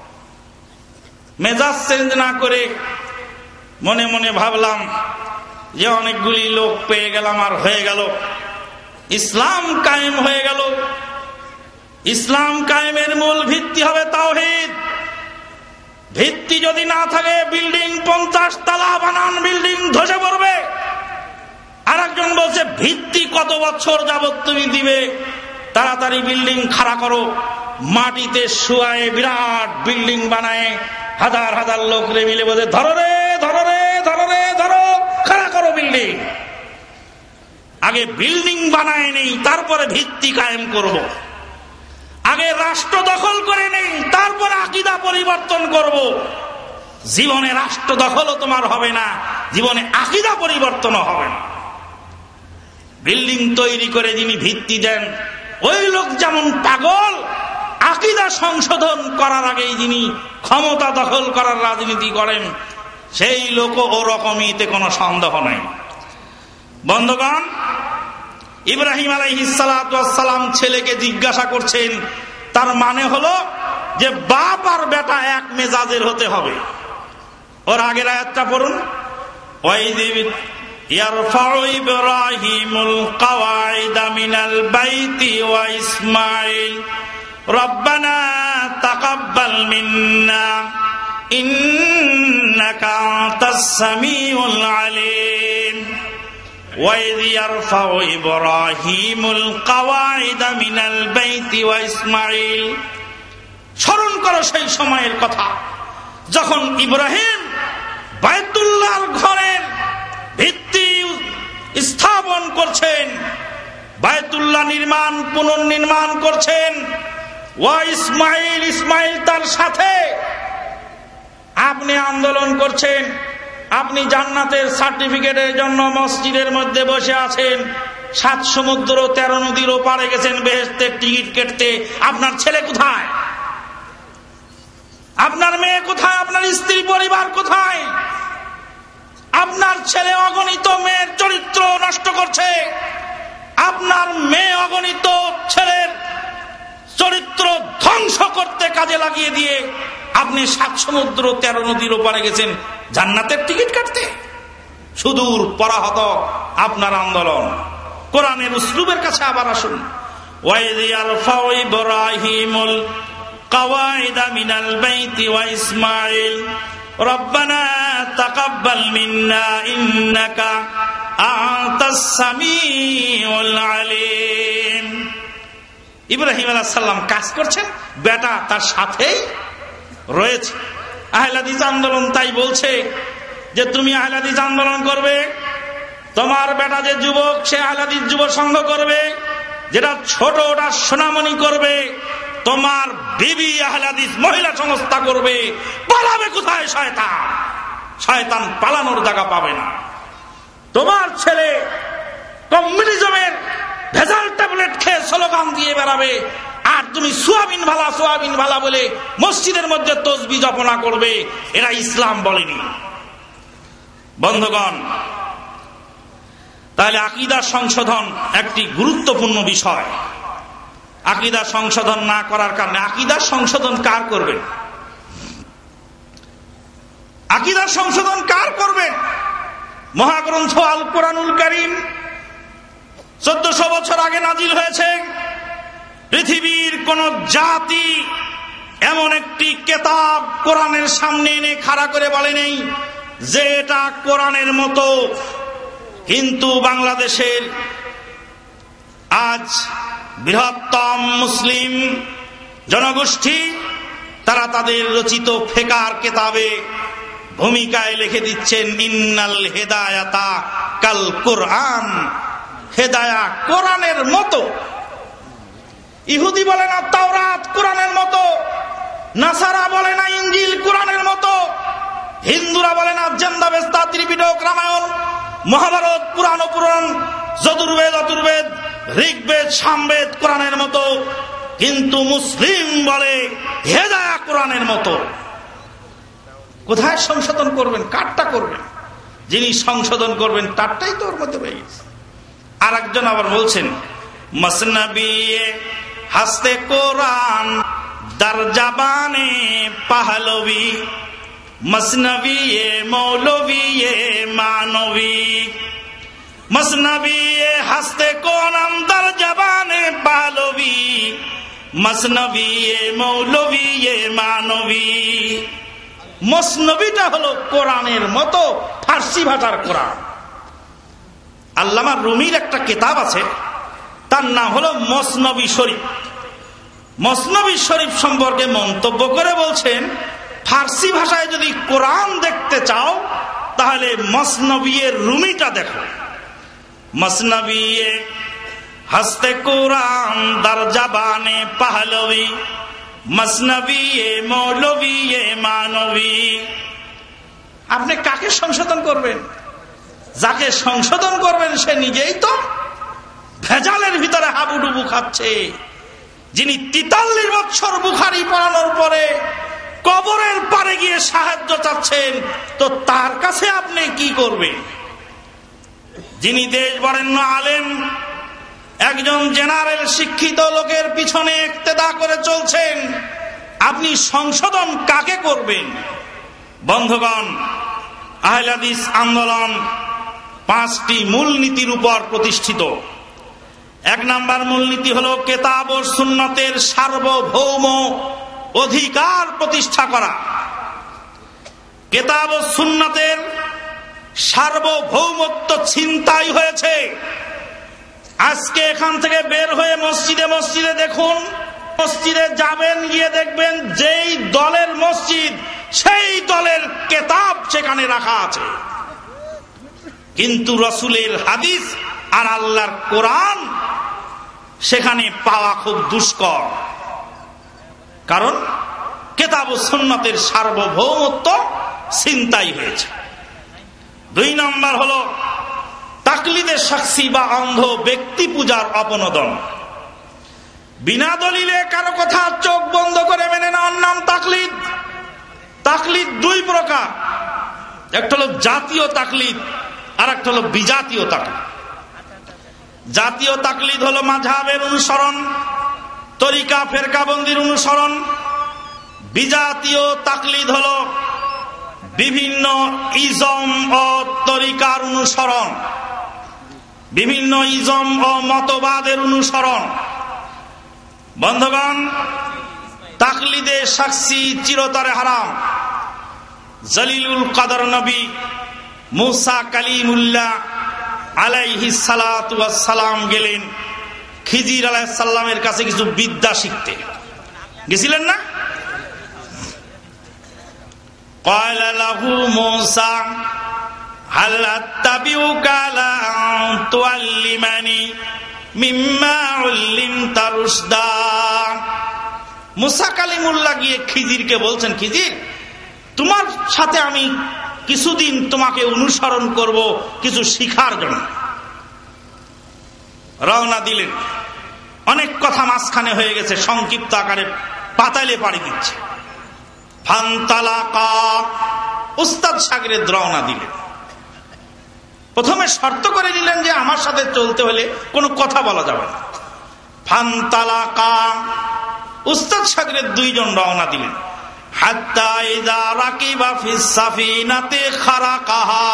মেজাজ চেঞ্জ না করে মনে মনে ভাবলাম যে অনেকগুলি লোক পেয়ে গেলাম আর হয়ে গেল, ইসলাম কায়েম হয়ে গেল। ইসলাম কায়েমের মূল ভিত্তি হবে তাওহীদ। ভিত্তি যদি না থাকে বিল্ডিং পঞ্চাশ তলা বানান, বিল্ডিং ধসে পড়বে। আর একজন বলছে ভিত্তি কত বছর যাবত তুমি দিবে, তাড়াতাড়ি বিল্ডিং খাড়া করো। মাটিতে শুয়ায় বিরাট বিল্ডিং বানায়, হাজার হাজার লোক রে মিলে বলে ধরো রে ধরো রে ধরো রে ধরো, খাড়া করো বিল্ডিং। আগে বিল্ডিং বানায় নেই, তারপরে ভিত্তি কায়েম করব। আগে রাষ্ট্র দখল করে নেই, তারপরে আকীদা পরিবর্তন করব। জীবনে রাষ্ট্র দখলও তোমার হবে না, জীবনে আকীদা পরিবর্তনও হবে না। বিল্ডিং তৈরি করে যিনি ভিত্তি দেন ওই লোক যেমন পাগল, আকীদা সংশোধন করার আগেই যিনি ক্ষমতা দখল করার রাজনীতি করেন সেই লোকও ওরকমই, এতে কোনো সন্দেহ নাই। বন্ধুগণ, ইব্রাহিম আলাইহিস সালাতু ওয়াস সালাম ছেলেকে জিজ্ঞাসা করছেন, তার মানে হলো যে বাপ আর বেটা এক মেজাজের হতে হবে। ওর আগের আয়াতটা পড়ুন, ওয়াইযিব ইয়ারফাউ ইব্রাহিমুল কাওয়াইদা মিনাল বাইতি ওয়া ইসমাঈল রব্বানা তাকাব্বাল মিন্না ইন্নাকা আনতাস সামিউল আলিম। وَإِذْ يَرْفَعُ إِبْرَاهِيمُ الْقَوَاعِدَ مِنَ الْبَيْتِ وَإِسْمَاعِيلُ। স্মরণ করো সেই সময়ের কথা যখন ইব্রাহিম বাইতুল্লাহর ঘরের ভিত্তি স্থাপন করছেন, বাইতুল্লাহ নির্মাণ পুনর্নির্মাণ করছেন। ওয়া ইসমাইল, ইসমাইল তার সাথে। আপনি আন্দোলন করছেন, আপনি জান্নাতের সার্টিফিকেটের জন্য মসজিদের মধ্যে বসে আছেন, সাত সমুদ্র তেরো নদীর ওপারে গেছেন বেহেশতের টিকিট কেটে। আপনার ছেলে কোথায়? আপনার মেয়ে কোথায়? আপনার স্ত্রী পরিবার কোথায়? আপনার ছেলে অগণিত মেয়ের চরিত্র নষ্ট করছে, আপনার মেয়ে অগণিত ছেলের চরিত্র ধ্বংস করতে কাজে লাগিয়ে দিয়ে আপনি সাত সমুদ্র তেরো নদীর ওপারে গেছেন জান্নাতের টিকিট কাটতে। সুদূর পরাহত আপনার আন্দোলন। কোরআনের উসলুবের কাছে আবার আসুন। ওয়াইদ ইয়ারফাউ ইব্রাহিমুল কাওয়াইদা মিনাল বাইতি ওয়া ইসমাঈল রব্বানা তাকাব্বাল মিন্না ইন্নাকা আনতাস সামিউল আলিম। ইব্রাহিম আলাইহিস সালাম কাজ করছেন, বেটা তার সাথেই রয়েছে। আহলে হাদিস আন্দোলন তাই বলছে যে তুমি আহলে হাদিস আন্দোলন করবে, তোমার বেটা যে যুবক সে আহলে হাদিস যুব সংঘ করবে, যেটা ছোট ওটা সোনামণি করবে, তোমার বিবি আহলে হাদিস মহিলা সংস্থা করবে। পালাবে কোথায় শয়তান? শয়তান পালানোর জায়গা পাবে না। তোমার ছেলে কমিউনিজমের ভেজাল ট্যাবলেট খেয়ে স্লোগান দিয়ে বেড়াবে, আর তুমি সোয়াবিন ভালা সোয়াবিন ভালা বলে মসজিদের মধ্যে তসবিহ জপনা করবে। এরা ইসলাম বলেনি। বন্ধুগণ, তাহলে আকীদা সংশোধন একটি গুরুত্বপূর্ণ বিষয়। আকীদা সংশোধন না করার কারণে, আকীদা সংশোধন কার করবেন? আকীদা সংশোধন কার করবেন? মহাগ্রন্থ আল কোরআনুল কারীম চোদ্দশো বছর আগে নাজিল হয়েছে। পৃথিবীর কোন জাতি এমন একটি কেতাব কোরআনের সামনে এনে খাড়া করে বলে নেই যে এটা কোরআনের মতো। কিন্তু বাংলাদেশের আজ বৃহত্তম মুসলিম জনগোষ্ঠী তারা তাদের রচিত ফিকহ কিতাবে ভূমিকায় লিখে দিচ্ছেন ইন্নাল হেদায়াতা কাল কোরআন, হেদায়া কোরআনের মতো। ইহুদি বলে না তাওরাত কোরআনের মতো, নাসারা বলে না ইনজিল কোরআনের মতো, হিন্দুরা বলে না জেন্দাবেস্তা ত্রিপিটক রামায়ণ মহাভারত পুরাণ পুরাণ যজুর্বেদ অতুর্বেদ ঋগ্বেদ সামবেদ কোরআনের মতো। কিন্তু মুসলিম বলে হেদায়া কোরআনের মতো। কোথায় সংশোধন করবেন? কারটা করবেন? যিনি সংশোধন করবেন তারটাই তো ওর মধ্যে রয়ে গেছে। আর একজন আবার বলছেন মসনবী হাসতে কোরআন দার জাবানে পাহলবি, মসনবী মৌলবী মানবী। মসনবী হাসতে কোরআন দার জাবানে পাহলবি, মসনবী মৌলবী মানবী। মসনবীটা হলো কোরআনের মতো, ফার্সি ভাষার কোরআন। আল্লামা রুমির একটা কিতাব আছে, তার নাম হলো মসনবী শরীফ। মসনবী শরীফ সম্পর্কে মন্তব্য করে বলছেন, ফার্সি ভাষায় যদি কোরআন দেখতে চাও তাহলে মসনবী রুমিটা দেখো। মসনবী হস্তে কোরআন দার জাবানে পাহলবি, মসনবী মৌলবী মানবী। আপনি কাকে সংশোধন করবেন? যাকে সংশোধন করবেন সে নিজেই তো ভেজালের ভিতরে হাবুডুবু খাচ্ছে। যিনি তেতাল্লিশ বছর বুখারী পড়ানোর পরে কবরের পারে গিয়ে সাহায্য চাচ্ছেন, তো তার কাছে আপনি কি করবেন? যিনি দেশ বরেণ্য আলেম, একজন জেনারেল শিক্ষিত লোকের পিছনে ইক্তেদা করে চলছেন, আপনি সংশোধন কাকে করবেন? বন্ধুগণ, আহলে হাদিস আন্দোলন পাঁচটি মূলনীতির উপর প্রতিষ্ঠিত। এক নাম্বার মূলনীতি হলো কিতাব ও সুন্নতের সার্বভৌম অধিকার প্রতিষ্ঠা করা। কিতাব ও সুন্নতের সার্বভৌমত্ব ছিনতাই হয়েছে। আজকে এখান থেকে বের হয়ে মসজিদে মসজিদে দেখুন, মসজিদে যাবেন, গিয়ে দেখবেন যেই দলের মসজিদ সেই দলের কিতাব সেখানে রাখা আছে, কিন্তু রাসূলের হাদিস আর আল্লাহর কোরআন সেখানে পাওয়া খুব দুষ্কর। কারণ কিতাব ও সুন্নাতের সার্বভৌমত্ব ছিনতাই হয়েছে। দুই নম্বর হলো তাকলিদে শাখসি বা অন্ধ ব্যক্তি পূজার অপনোদন। বিনা দলিলে কারো কথা চোখ বন্ধ করে মেনে নেওয়ার নাম তাকলিদ। তাকলিদ দুই প্রকার, একটা হলো জাতীয় তাকলিদ আর একটা হলো বিজাতীয় তাকলিদ। জাতীয় তাকলিদ হলো মাযহাবের অনুসরণ, তরিকা ফেরকাবন্দির অনুসরণ। বিজাতীয় তাকলিদ হলো বিভিন্ন ইজম ও তরিকার অনুসরণ, বিভিন্ন ইজম ও মতবাদের অনুসরণ। বন্ধুগণ, তাকলিদে শাখসি চিরতরে হারাম। জলিলুল কদর নবী মুসা কালিমুল্লাহ আলাইহিস সালাতু ওয়াস সালাম গেলেন খিজির আলাইহিস সালামের কাছে কিছু বিদ্যা শিখতে। গেছিলেন না? قال له موسى هل أتبعك على أن تعلمني مما علمت رشدا। মুসা কালিমুল্লাহ গিয়ে খিজিরকে বলছেন, খিজির, তোমার সাথে আমি কিছুদিন তোমাকে অনুসরণ করব কিছু শিখার জন্য। রওনা দিলেন। অনেক কথা মাঝখানে হয়ে গেছে, সংক্ষিপ্ত আকারে পাতালে পাড়ি দিচ্ছে। ফান্তালাকা, উস্তাদ শাগিরেদ রওনা দিলেন। প্রথমে শর্ত করে দিলেন যে আমার সাথে চলতে হলে কোনো কথা বলা যাবে না। ফান্তালাকা, উস্তাদ শাগিরেদ দুইজন রওনা দিলেন। হাত্তা ইযা রাকিবা ফিস সাফিনাতি খারাকাহা,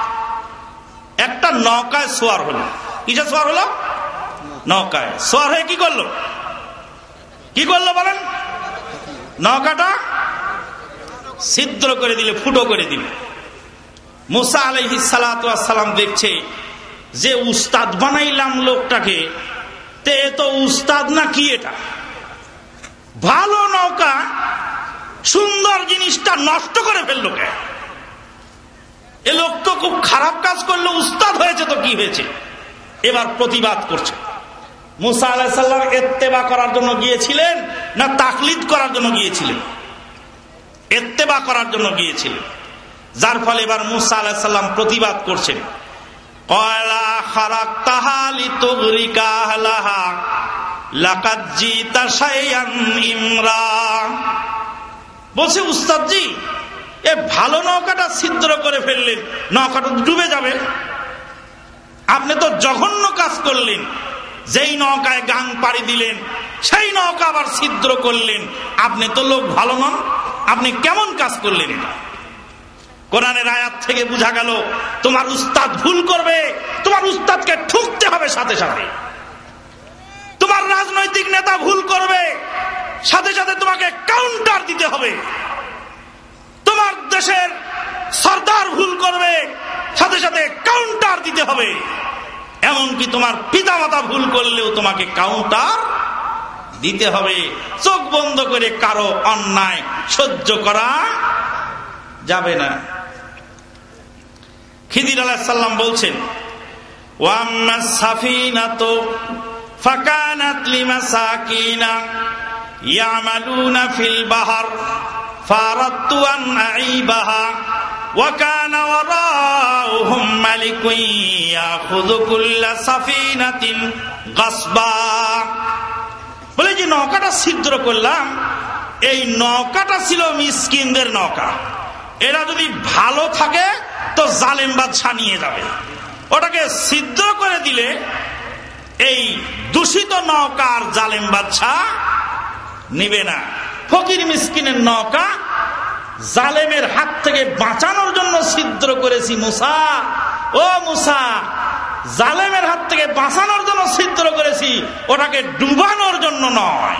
একটা নৌকায় সওয়ার হলো। কিসে সওয়ার হলো? নৌকায় সওয়ার হয়ে কি করলো? কি করলো বলেন? নৌকাটা ছিদ্র করে দিলে, ফুটো করে দিলে। মুসা আলাইহিস সালাতু ওয়াস সালাম দেখছে যে উস্তাদ বানাইলাম লোকটাকে, তে এ তো উস্তাদ না কি, এটা ভালো নৌকা সুন্দর জিনিসটা নষ্ট করে ফেললো কে? এ লোক তো খুব খারাপ কাজ করলো, উস্তাদ হয়েছে তো কি হয়েছে? এবার প্রতিবাদ করছে। মুসা আলাইহিস সালাম ইত্তেবা করার জন্য গিয়েছিলেন না তাকলিদ করার জন্য গিয়েছিলেন? ইত্তেবা করার জন্য গিয়েছিলেন। যার ফলে এবার মুসা আলাইহিস সালাম প্রতিবাদ করছেন। ক্বালা খারাকতাহা লিতুগরিকা আহলাহা লাকাদ জিতা শাইআন ইমরা। বলছে, উস্তাদজি, এ ভালো নৌকাটা ছিদ্র করে ফেললেন, নৌকাটা ডুবে যাবে। আপনি তো জঘন্য কাজ করলেন। যেই নৌকায় গাং পাড়ি দিলেন সেই নৌকা আবার ছিদ্র করলেন। আপনি তো লোক ভালো নন, আপনি কেমন কাজ করলেন এটা? কোরআনের আয়াত থেকে বোঝা গেল তোমার উস্তাদ ভুল করবে, তোমার উস্তাদকে ঠুকতে হবে সাথে সাথে। তোমার রাজনৈতিক নেতা ভুল করবে, সাথে সাথে তোমাকে কাউন্টার দিতে হবে। তোমার দেশের সরদার ভুল করবে, সাথে সাথে কাউন্টার দিতে হবে। এমনকি তোমার পিতামাতা ভুল করলেও তোমাকে কাউন্টার দিতে হবে। চোখ বন্ধ করে কারো অন্যায় সহ্য করা যাবে না। খিদির আলাইহিস সালাম বলছেন, ওয়াম্মাস সাফিনাতু ফাকানাত লিমাসাকিনা ইয়ামালুনা ফিল বাহর ফারাদতু আন আইবাহা ওয়া কানা ওয়ারাহুম মালিকুন ইয়াখুযু কুল্লা সাফিনাতিন গাসবা। বলে যে নৌকাটা ছিদ্র করলাম, এই নৌকাটা ছিল মিসকিনদের নৌকা। এরা যদি ভালো থাকে তো জালেম বাদশা নিয়ে যাবে। ওটাকে ছিদ্র করে দিলে এই দূষিত নৌকা আর জালেম বাদশা নিবে না। ফকির মিসকিনের নৌকা জালেমের হাত থেকে বাঁচানোর জন্য ছিদ্র করেছি মুসা। ও মুসা, জালেমের হাত থেকে বাঁচানোর জন্য ছিদ্র করেছি, ওটাকে ডুবানোর জন্য নয়।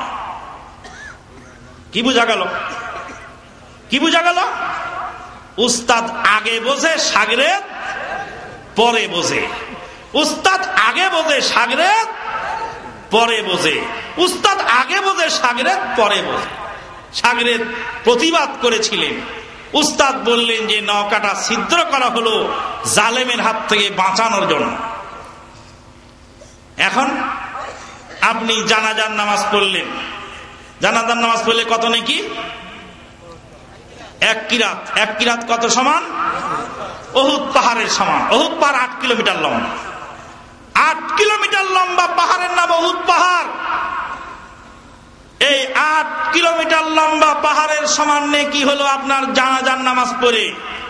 কি বুঝা গেল? কি বুঝা গেল? উস্তাদ আগে বোঝে, শাগরেদ পরে বোঝে। উস্তাদ আগে বোঝে, শাগরেদ পরে বোঝে। উস্তাদ আগে বোঝে, শাগরেদ পরে বোঝে। শাগরেদ প্রতিবাদ করেছিলেন। উস্তাদ বললেন যে নৌকাটা ছিদ্র করা হলো জালেমের হাত থেকে বাঁচানোর জন্য। এখন আপনি জানাজার নামাজ পড়লেন, জানাজার নামাজ পড়লে কত নেকি? এক কিরাত। এক কিরাত কত সমান? উহুদ পাহাড়ের সমান। উহুদ পাহাড় আট কিলোমিটার লম্বা। আট কিলোমিটার লম্বা পাহাড়ের নাম উহুদ পাহাড়। এই আট কিলোমিটার লম্বা পাহাড়ের সমান নেকি হলো আপনার জানাজার নামাজ পড়ে।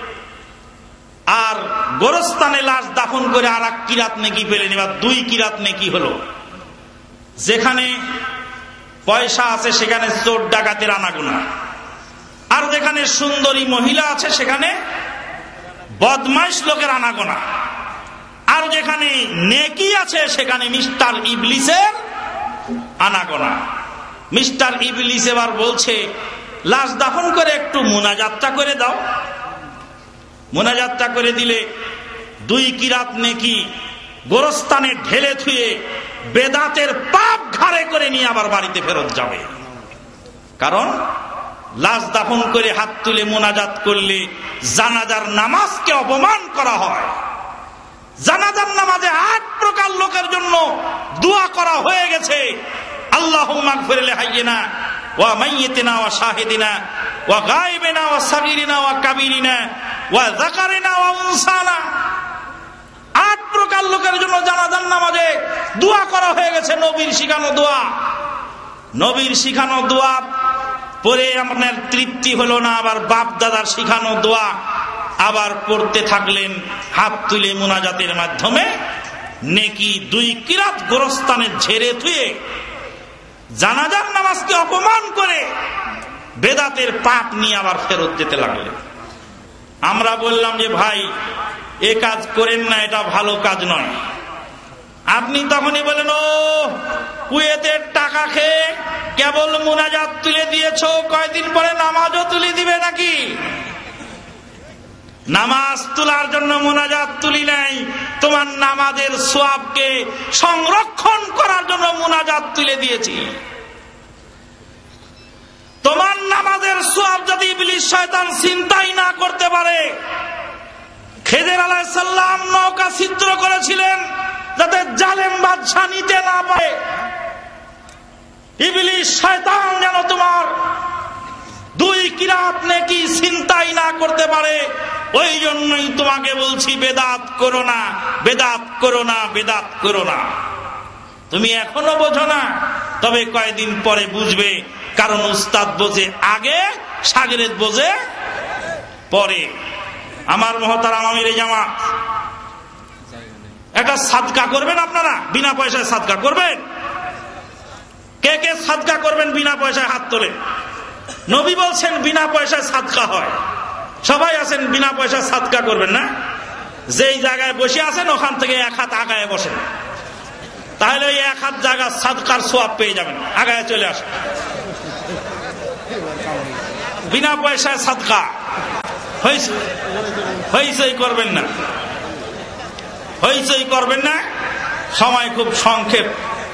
আর গোরস্থানে লাশ দাফন করে আর এক কিরাত নেকি পেলেন। এবার দুই কিরাত নেকি হলো। যেখানে পয়সা আছে সেখানে চোর ডাকাতের আনাগোনা, আর যেখানে সুন্দরী মহিলা আছে সেখানে বদমাইশ লোকের আনাগোনা, আর যেখানে নেকি আছে সেখানে মিস্টার ইবলিসের আনাগোনা। মিস্টার ইবলিস এবার বলছে, লাশ দাফন করে একটু মুনাজাতটা করে দাও। মুনাজাতটা করে দিলে দুই কিরাত নেকি গোরস্থানে ঢেলে থুয়ে বেদাতের পাপ ঘাড়ে করে নিয়ে আবার বাড়িতে ফেরত যাবে। কারণ লাশ দাফন করে হাত তুলে মুনাজাত করলে জানাজার নামাজকে অপমান করা হয়। জানাজার নামাজে আট প্রকার লোকের জন্য দোয়া করা হয়ে গেছে। আল্লাহুম্মা গফির লিহাইয়িনা ওয়া মাইয়িতিনা ওয়া শাহিদিনা ওয়া গায়বিনা ওয়া সাগীরিনা ওয়া কাবীরিনা ওয়া যাকারিনা ওয়া উনসানা। আট প্রকার লোকের জন্য জানাজার নামাজে দোয়া করা হয়ে গেছে, নবীর শিখানো দোয়া। নবীর শিখানো দোয়া পরে আপনার তৃপ্তি হলো না, আবার বাপ দাদার শিখানো দোয়া আবার পড়তে থাকলেন হাত তুলে মুনাজাতের মাধ্যমে। নেকি দুই কিরাত গোরস্থানে ঝেড়ে থুয়ে জানাজার নামাজকে অপমান করে বেদাতের পাপ নিয়ে আবার ফেরত যেতে লাগলেন। আমরা বললাম যে ভাই এ কাজ করেন না, এটা ভালো কাজ নয়। আপনি তখনই বলেন, ও কুয়েতের টাকা খেয়ে কেবল মুনাজাত তুলে দিয়েছো, কয়দিন পরে নামাজও তুলে দিবে নাকি? নামাজ তোলার জন্য মুনাজাত তুলি নাই, তোমার নামাজের সওয়াবকে সংরক্ষণ করার জন্য মুনাজাত তুলে দিয়েছি। তোমার নামাজের সওয়াব যদি ইবলিস শয়তান চিন্তাই না করতে পারে, খেদের আলাইহিস সালাম নৌকা ছিদ্র করেছিলেন যাতে জালেম বাদশা নিতে না পারে। ইবলিস শয়তান যেন তোমার দুই কিরাত নেকি চিন্তাই না করতে পারে, ওই জন্যই তোমাকে বলছি বেদাত করো না, বেদাত করো না, বেদাত করো না। তুমি এখনো বোঝো না, তবে কয়েকদিন পরে বুঝবে। কারণ উস্তাদ বোঝে আগে, শাগিরেদ বোঝে পরে। আমার মহতারাম আমিরে জামাত, একটা সাদকা করবেন আপনারা? বিনা পয়সায় সাদকা করবেন? কে কে সাদকা করবেন বিনা পয়সায়? হাত তোলেন। নবী বলছেন বিনা পয়সায় সাদকা হয়। সবাই আছেন বিনা পয়সায় সাদকা করবেন না? যেই জায়গায় বসে আছেন ওখান থেকে এক হাত আগায় বসেন, তাহলে ওই এক হাত জায়গা সাদকার সওয়াব পেয়ে যাবেন। আগায় চলে আসেন। বিনা পয়সায় সাদকা হইচই করবেন না, হইচই করবেন না, সময় খুব সংক্ষেপ।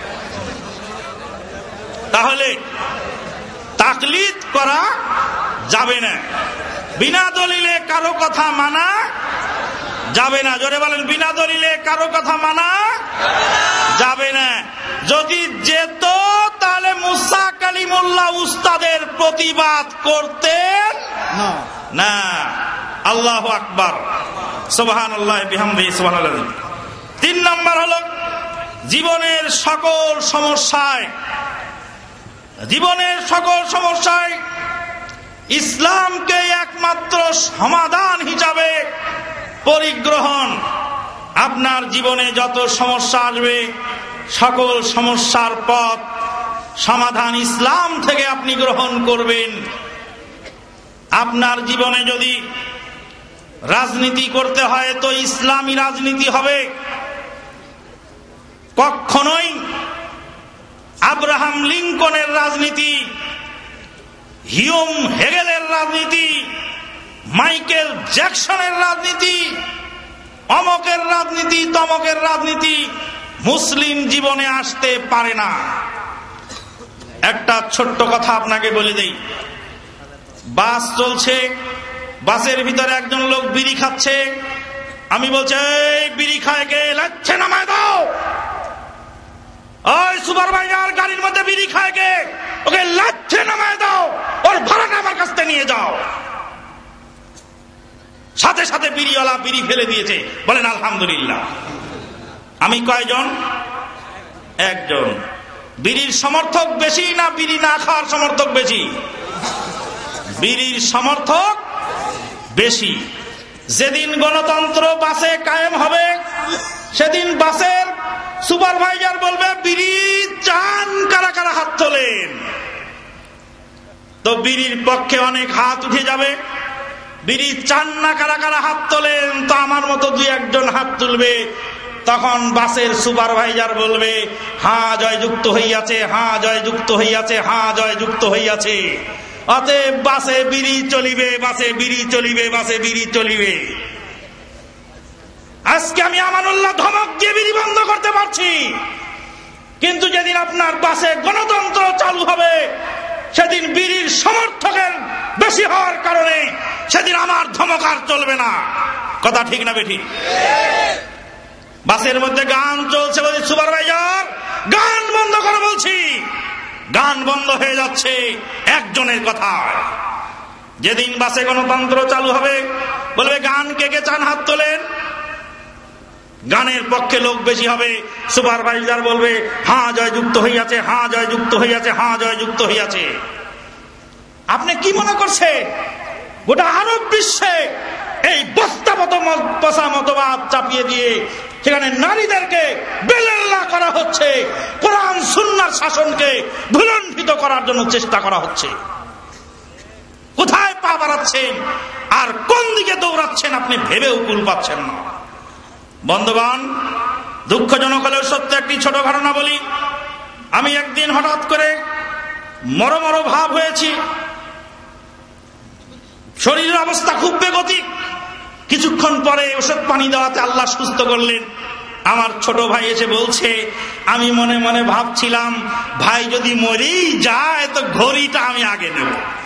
তাহলে তাকলিদ করা যাবে না, বিনা দলিলে কারো কথা মানা যাবে না। জোরে বলেন, বিনা দলিলে কারো কথা মানা যাবে না। যদি যেত তাহলে মুসা কালিমুল্লাহ উস্তাদের প্রতিবাদ করতেন না। আল্লাহু আকবার, সুবহানাল্লাহ বিহামদিহি সুবহানাল্লাহ। তিন নম্বর হলো জীবনের সকল সমস্যায়, জীবনের সকল সমস্যায় ইসলামকে একমাত্র সমাধান হিসাবে পরিগ্রহণ। আপনার জীবনে যত সমস্যা আসবে সকল সমস্যার পথ সমাধান ইসলাম থেকে আপনি গ্রহণ করবেন। আপনার জীবনে যদি রাজনীতি করতে হয় তো ইসলামী রাজনীতি হবে। কখনোই আব্রাহাম লিঙ্কনের রাজনীতি, হিউম হেগেলের রাজনীতি, মাইকেল জ্যাকসনের রাজনীতি, অমকের রাজনীতি, তমকের রাজনীতি মুসলিম জীবনে আসতে পারে না। একটা ছোট্ট কথা আপনাকে বলে দেই। বাস চলছে, বাসের ভিতরে একজন লোক বিড়ি খাচ্ছে। আমি বলছি, এই বিড়ি খায় কে? লাচ্ছে নামায় দাও। ওই সুপারভাইজার, গাড়ির মধ্যে বিড়ি খায় কে? ওকে লাথি নামায় দাও, ওর ভাড়াটা আমার কাছ থেকে নিয়ে যাও। সাথে সাথে বিড়িওয়ালা বিড়ি ফেলে দিয়েছে। বলেন আলহামদুলিল্লাহ। আমি কয়জন? একজন। বিড়ির সমর্থক বেশি না বিড়ি না খাওয়ার সমর্থক বেশি? বিড়ির সমর্থক বেশি। যেদিন গণতন্ত্র বাসে কায়েম হবে সেদিন বাসের সুপারভাইজার বলবে বিড়ি চান কারা কারা হাত তোলেন। তো বিড়ির পক্ষে অনেক হাত উঠে যাবে। বিড়ি চান না কারা কারা হাত তোলেন, তো আমার মতো দুই একজন হাত তুলবে। তখন বাসের সুপারভাইজার বলবে হ্যাঁ জয়যুক্ত হইয়াছে, হ্যাঁ জয়যুক্ত হইয়াছে, হ্যাঁ জয়যুক্ত হইয়াছে। অতএব বাসে বিড়ি চলিবে, বাসে বিড়ি চলিবে, বাসে বিড়ি চলিবে। আজকে আমি আমানুল্লাহ ধমক দিয়ে বিড়ি বন্ধ করতে পারছি, কিন্তু যেদিন আপনার বাসে গণতন্ত্র চালু হবে সেদিন বিড়ির সমর্থকের বেশি হওয়ার কারণে সেদিন আমার ধমক আর চলবে না। কথা ঠিক না বেঠিক? বাসের মধ্যে গান চলছে, বলছি সুপারভাইজার গান বন্ধ করে বলছি। গান বন্ধ হয়ে যাচ্ছে একজনের কথা। যেদিন বাসে গণতন্ত্র চালু হবে বলবে গান কে কে চান হাত তোলেন। গানের পক্ষে লোক বেশি হবে। সুপারভাইজার বলবে হ্যাঁ জয়যুক্ত হইয়াছে, হ্যাঁ জয়যুক্ত হইয়াছে, হ্যাঁ জয়যুক্ত হইয়াছে। আপনি কি মনে করছে গোটা আরব বিশ্বে এই বস্তাপত পচা মতবাদ চাপিয়ে দিয়ে সেখানে নারীদেরকে বেলেল্লা করা হচ্ছে, কোরআন সুন্নাহর শাসনকে ভুলণ্ঠিত করার জন্য চেষ্টা করা হচ্ছে? কোথায় পা বাড়াচ্ছেন আর কোন দিকে দৌড়াচ্ছেন আপনি ভেবেও কুল পাচ্ছেন না। বন্ধুগণ, দুঃখজনক হলেও সত্য একটি ছোট ঘটনা বলি। আমি একদিন হঠাৎ করে মর মর ভাব হয়েছি, শরীরের অবস্থা খুব বেগতিক। কিছুক্ষণ পরে ওষুধ পানি দেওয়াতে আল্লাহ সুস্থ করলেন। আমার ছোট ভাই এসে বলছে আমি মনে মনে ভাবছিলাম ভাই যদি মরেই যায় তো ঘড়িটা আমি আগে নেব।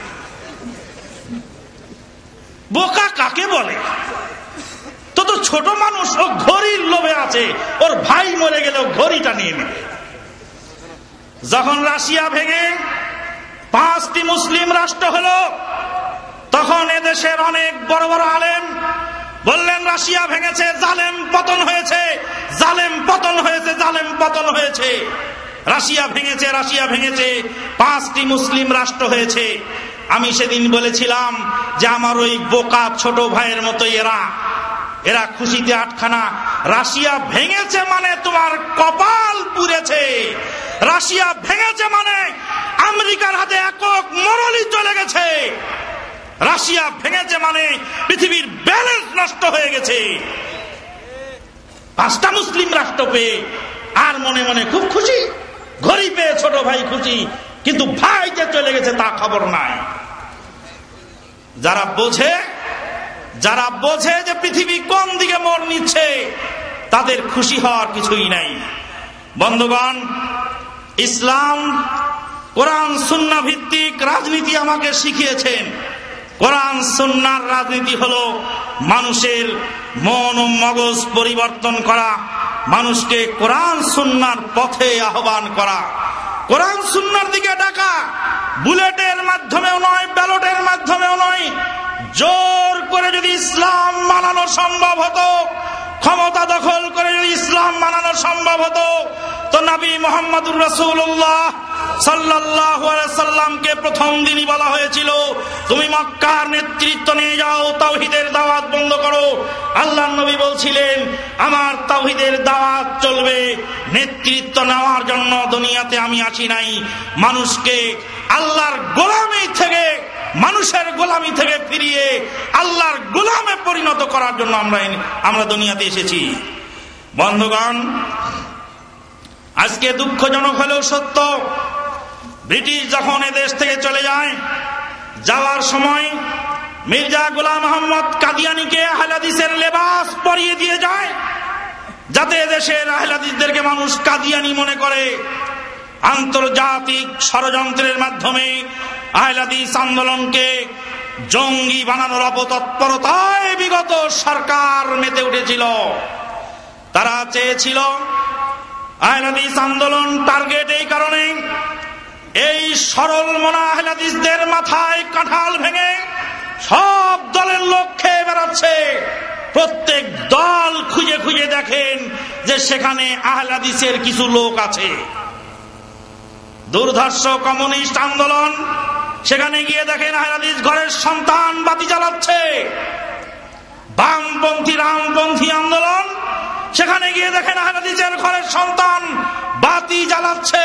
বোকা কাকে বলে? তো তো ছোট মানুষ, ও ঘড়ির লোভে আছে, ওর ভাই মরে গেল ঘড়িটা নিয়ে নেবে। যখন রাশিয়া ভেঙে পাঁচটি মুসলিম রাষ্ট্র হলো তখন এদেশের অনেক বড় বড় আলেম বললেন রাশিয়া ভেঙেছে, জালেম পতন হয়েছে, জালেম পতন হয়েছে, জালেম পতন হয়েছে। রাশিয়া ভেঙেছে, রাশিয়া ভেঙেছে, পাঁচটি মুসলিম রাষ্ট্র হয়েছে। আমি সেদিন বলেছিলাম যে আমার ওই বোকা ছোট ভাইয়ের মতো এরা এরা খুশিতে আটখানা। রাশিয়া ভেঙেছে মানে তোমার কপাল পুড়েছে। রাশিয়া ভেঙেছে মানে আমেরিকার হাতে একক মরলি চলে গেছে। রাশিয়া ভেঙেছে মানে পৃথিবীর ব্যালেন্স নষ্ট হয়ে গেছে। পাঁচটা মুসলিম রাষ্ট্র পেয়ে আর মনে মনে খুব খুশি, ঘড়ি পেয়ে ছোট ভাই খুশি, কিন্তু ভাই যে চলে গেছে তা খবর নাই। যারা বোঝে যারা বোঝে যে পৃথিবী কোন দিকে মোড় নিচ্ছে তাদের খুশি হওয়ার কিছুই নাই। বন্ধুগণ, ইসলাম কোরআন সুন্নাহ ভিত্তিক রাজনীতি আমাকে শিখিয়েছেন। কোরআন সুন্নাহর রাজনীতি হলো মানুষের মন ও মগজ পরিবর্তন করা, মানুষকে কোরআন সুন্নাহর পথে আহ্বান করা, কোরআন সুন্নাহর দিকে ডাকা। বুলেটের মাধ্যমেও নয়, ব্যালটের মাধ্যমেও নয়, জোর করে যদি ইসলাম মানানো সম্ভব হতো, ক্ষমতা দখল করে যদি ইসলাম মানানো সম্ভব হতো, তো নবী মুহাম্মদুর রাসূলুল্লাহ সাল্লাল্লাহু আলাইহি সাল্লামকে প্রথম দিনই বলা হয়েছিল তুমি মক্কার নেতৃত্ব নিয়ে যাও, তাওহীদের দাওয়াত বন্ধ করো। আল্লাহর নবী বলছিলেন আমার তাওহীদের দাওয়াত চলবে, নেতৃত্ব নেওয়ার জন্য দুনিয়াতে আমি আসি নাই, মানুষকে আল্লাহর গোলামি থেকে, মানুষের গোলামি থেকে ফিরিয়ে আল্লাহর গোলামে পরিণত করার জন্য আমরা আমরা দুনিয়াতে এসেছি। বন্ধুগণ, আজকে দুঃখজনক হলেও সত্য, ব্রিটিশ যখন এদেশ থেকে চলে যায়, যাওয়ার সময় মির্জা গোলাম মোহাম্মদ কাদিয়ানীকে আহলে হাদিসের লেবাস পরিয়ে দিয়ে যায়, যাতে এদেশের আহলে হাদিসদেরকে মানুষ কাদিয়ানী মনে করে। আন্তর্জাতিক ষড়যন্ত্রের মাধ্যমে আহলে হাদিস আন্দোলনকে জঙ্গি বানানোর অপতৎপরতায় বিগত সরকার মেতে উঠেছিল। তারা চেয়েছিল আহলে হাদিস আন্দোলন টার্গেট এই কারণে, এই সরল মনা আহলে হাদিসদের মাথায় কাঁঠাল ভেঙে সব দলের লোক খেয়ে বেড়াচ্ছে। প্রত্যেক দল খুঁজে খুঁজে দেখেন যে সেখানে আহলে হাদিসের কিছু লোক আছে। দুর্ধর্ষ কমিউনিস্ট আন্দোলন, সেখানে গিয়ে দেখেন আহলে হাদিস ঘরের সন্তান বাতি জ্বালাচ্ছে। বামপন্থী রামপন্থী আন্দোলন, সেখানে গিয়ে দেখেন আহলে হাদিসের ঘরের সন্তান বাতি জ্বালাচ্ছে।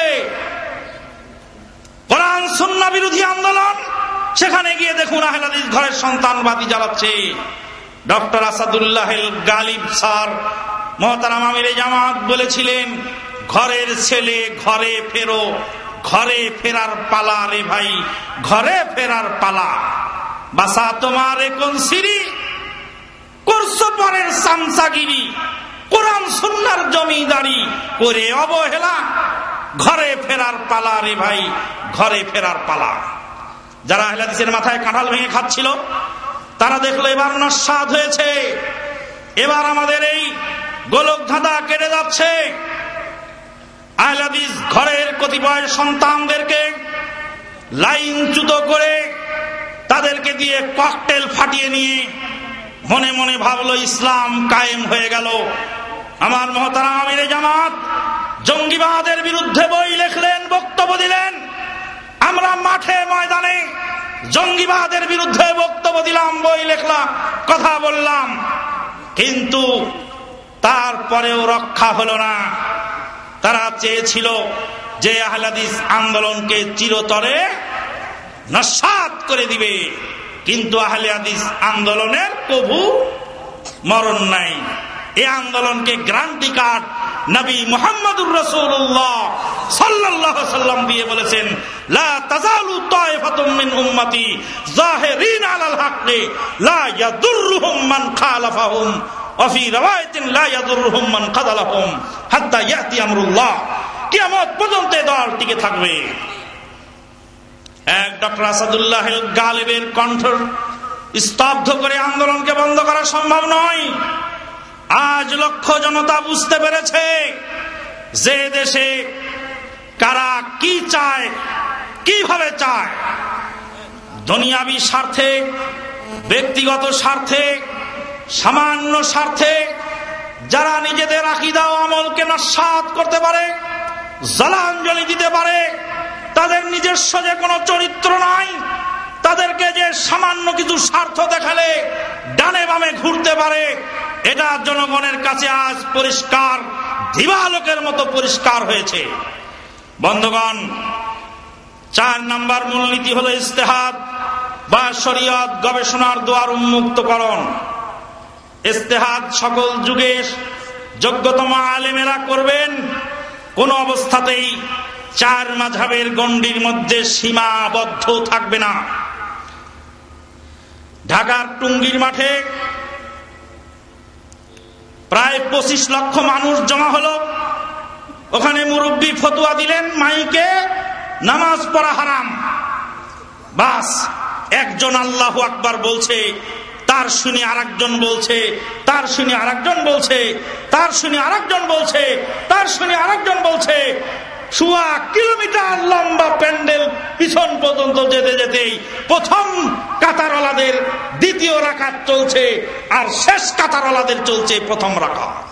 কোরআন সুন্নাহ বিরোধী আন্দোলন, সেখানে গিয়ে দেখুন আহলে হাদিস ঘরের সন্তান বাতি জ্বালাচ্ছে। ডক্টর আসাদুল্লাহ গালিব স্যার মুহতারাম আমিরে জামাত বলেছিলেন, ঘরের ছেলে ঘরে ফেরো, ঘরে ফেরার পালা রে ভাই, ঘরে ফেরার পালা। বাসা তোমার কোন সিরি করছো পরের সামসাগিরি, কোরআন সুন্নাহর জমিদারি করে অবহেলা, ঘরে ফেরার পালা রে ভাই, ঘরে ফেরার পালা। যারা আহলে হাদিসের মাথায় কাঁঠাল ভেঙে খাচ্ছিল, তারা দেখলো এবার নস্বাদ হয়েছে, এবার আমাদের এই গোলক ধাঁধা কেটে যাচ্ছে। আহলে হাদিস ঘরের কতিপয় সন্তানদেরকে লাইনচ্যুত করে তাদেরকে দিয়ে ককটেল ফাটিয়ে নিয়ে মনে মনে ভাবলো ইসলাম কায়েম হয়ে গেল। আমার মুহতারাম আমিরে জামাত জঙ্গিবাদের বিরুদ্ধে বই লিখলেন, বক্তব্য দিলেন। আমরা মাঠে ময়দানে জঙ্গিবাদের বিরুদ্ধে বক্তব্য দিলাম, বই লিখলাম, কথা বললাম, কিন্তু তারপরেও রক্ষা হলো না। তারা চেয়েছিল যে আহলে হাদিস আন্দোলনকে চিরতরে নস্যাৎ করে দিবে, কিন্তু আহলে হাদিস আন্দোলনের কবু মরণ নাই। এই আন্দোলনকে গ্যারান্টি কার্ড নবী মুহাম্মদুর রাসূলুল্লাহ সাল্লাল্লাহু আলাইহি ওয়াসাল্লাম দিয়ে বলেছেন, লা তাজালু তায়ফাতুম মিন উম্মতি যাহিরিন আলাল হাক্কি লা ইয়াদুররুহুম মান খালাফাহুম ওয়া ফি রাওয়ায়াতিন লা ইয়াদুররুহুম মান খাযালাহুম হাত্তা ইয়াতি আমরুল্লাহ। কিয়ামত পর্যন্ত দল টিকে থাকবে। এক ডক্টর আসাদুল্লাহ গালিবের কণ্ঠ স্তব্ধ করে আন্দোলনকে বন্ধ করা সম্ভব নয়। আজ লক্ষ জনতা বুঝতে পেরেছে যে দেশে কারা কি চায়, কিভাবে চায়। দুনিয়াবী স্বার্থে, ব্যক্তিগত স্বার্থে, সামান্য স্বার্থে যারা নিজেদের আকীদা ও আমলকে নস্যাৎ করতে পারে, জলাঞ্জলি দিতে পারে, তাদের নিজস্ব যে কোনো চরিত্র নাই, তাদেরকে যে সামান্য কিছু স্বার্থ দেখালে ডানে বামে ঘুরতে পারে, এটা জনগণের কাছে আজ পরিষ্কার, দিবালোকের মতো পরিষ্কার হয়েছে। বন্ধুগণ, চার নাম্বার মূলনীতি হলো ইজতিহাদ বা শরীয়ত গবেষণার দুয়ার উন্মুক্তকরণ। ইজতিহাদ সকল যুগে যোগ্যতম আলেমেরা করবেন, কোন অবস্থাতেই চার মাযহাবের গণ্ডির মধ্যে সীমাবদ্ধ থাকবে না। ঢাকার টুঙ্গির মাঠে প্রায় পঁচিশ লক্ষ মানুষ জমা হলো। ওখানে মুরব্বী ফতোয়া দিলেন, মাইকে নামাজ পড়া হারাম। বাস, একজন আল্লাহু আকবার বলছে, তার শুনে আরেকজন বলছে, তার শুনে আরেকজন বলছে, তার শুনে আরেকজন বলছে, তার শুনে আরেকজন বলছে। সোয়া কিলোমিটার লম্বা প্যান্ডেল পিছন পর্যন্ত যেতে যেতেই প্রথম কাতারওয়ালাদের দ্বিতীয় রাকাত চলছে, আর শেষ কাতারওয়ালাদের চলছে প্রথম রাকাত।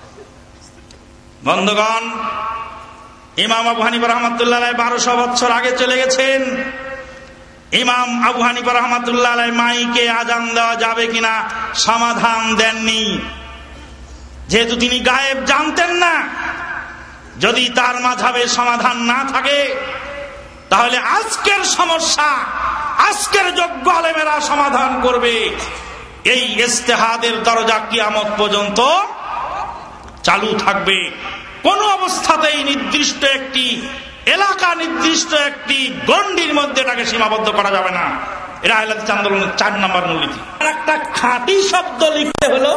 বন্ধুগণ, ইমাম আবু হানিফা রাহমাতুল্লাহ আলাইহি বারোশো বছর আগে চলে গেছেন। ইমাম আবু হানিফা রাহমাতুল্লাহ আলাইহি মাইকে আজান দেওয়া যাবে কিনা সমাধান দেননি, যেহেতু তিনি গায়েব জানতেন না। যদি তার মাযহাবে সমাধান না থাকে, তাহলে আজকের সমস্যা আজকের যোগ্য আলেমেরা সমাধান করবে। এই ইজতিহাদের দরজা কিয়ামত পর্যন্ত চালু থাকবে। কোন অবস্থাতেই নির্দিষ্ট একটি এলাকা, নির্দিষ্ট একটি গণ্ডির মধ্যে এটাকে সীমাবদ্ধ করা যাবে না। এটা আহলে হাদিস আন্দোলনের চার নম্বর মূলনীতি। একটা খাঁটি শব্দ লিখতে হলো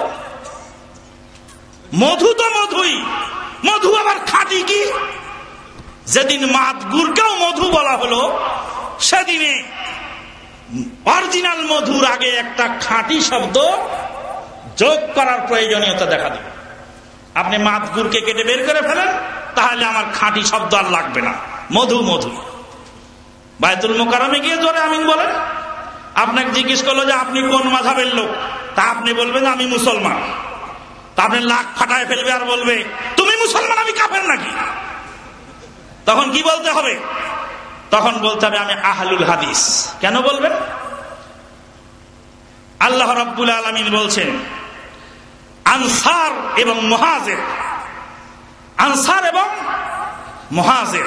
মধু, তো মধুই, মধু আবার খাঁটি কি? যেদিন মাতগুরকেও মধু বলা হলো, সেদিনে অরিজিনাল মধুর আগে একটা খাঁটি শব্দ যোগ করার প্রয়োজনীয়তা দেখা দেবে। আপনি মাতগুরকে কেটে বের করে ফেলেন, তাহলে আমার খাঁটি শব্দ আর লাগবে না, মধু মধু। বায়তুল মুকাররমে গিয়ে জোরে আমিন বলেন। আপনাকে জিজ্ঞেস করলো যে আপনি কোন মাযহাবের লোক, তা আপনি বলবেন আমি মুসলমান। তা আপনি লাখ ফাটায় ফেলবে আর বলবে তুমি মুসলমান আমি কাফের নাকি? তখন কি বলতে হবে? তখন বলতে হবে আমি আহলুল হাদিস। কেন বলবেন? আল্লাহ রাব্বুল আলামিন বলছেন আনসার এবং মুহাজির, আনসার এবং মুহাজির,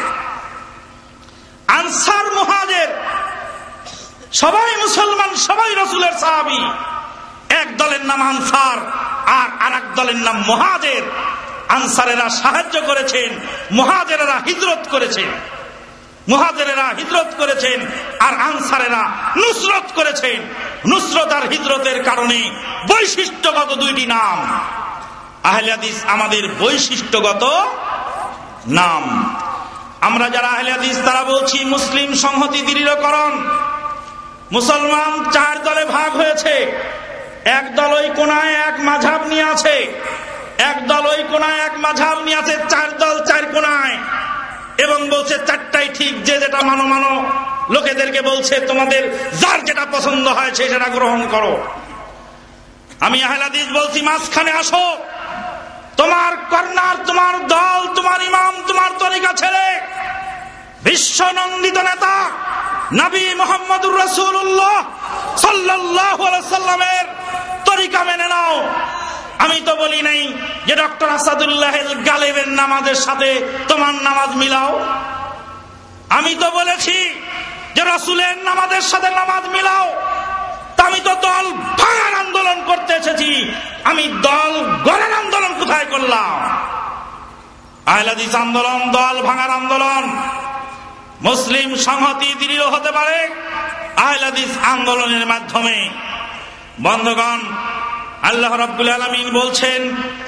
আনসার মুহাজির সবাই মুসলমান, সবাই রাসূলের সাহাবী। এক দলের নাম আনসার আর আরেক দলের নাম মুহাজির। আনসারেরা সাহায্য করেছেন, মুহাজিরেরা হিজরত করেছেন। মুহাজিরেরা হিজরত করেছেন আর আনসারেরা নুসরত করেছেন। নুসরত আর হিজরতের কারণে বৈশিষ্ট্যগত দুইটি নাম। আহলে হাদিস আমাদের বৈশিষ্ট্যগত নাম। আমরা যারা আহলে হাদিস তারা বলছি মুসলিম সংহতি দৃঢ়করণ। মুসলমান চার দলে ভাগ হয়েছে। এক দল ওই কোনায় এক মাযহাব নিয়ে আছে, এক দল ওই কোনায় এক মাযহাব নিয়ে আছে, চার দল চার কোনায়, এবং বলছে চারটাই ঠিক, যে যেটা মানো মানো। লোকেদেরকে বলছে তোমাদের যার যেটা পছন্দ হয় সে সেটা গ্রহণ করো। আমি আহলে হাদিস বলছি মাঝখানে আসো। তোমার কর্নার, তোমার দল, তোমার ইমাম, তোমার তরিকা ছেড়ে বিশ্ব নন্দিত নেতা নবী মুহাম্মদুর রাসূলুল্লাহ সাল্লাল্লাহু আলাইহি সাল্লামের তরিকা মেনে নাও। আমি তো বলি নাই যে ডক্টর আসাদুল্লাহ গালেবের নামাজের সাথে তোমার নামাজ মিলাও। আমি তো বলেছি যে রাসূলের নামাজের সাথে নামাজ মিলাও। তা আমি তো দল ভাঙার আন্দোলন করতে এসেছি, আমি দল গড়ার আন্দোলন কোথায় করলাম? আহলে হাদিস আন্দোলন দল ভাঙার আন্দোলন। মুসলিম সংহতি দৃঢ় হতে পারে আহলে হাদিস আন্দোলনের মাধ্যমে। বন্ধুগণ, আল্লাহ রাব্বুল আলামিন বলছেন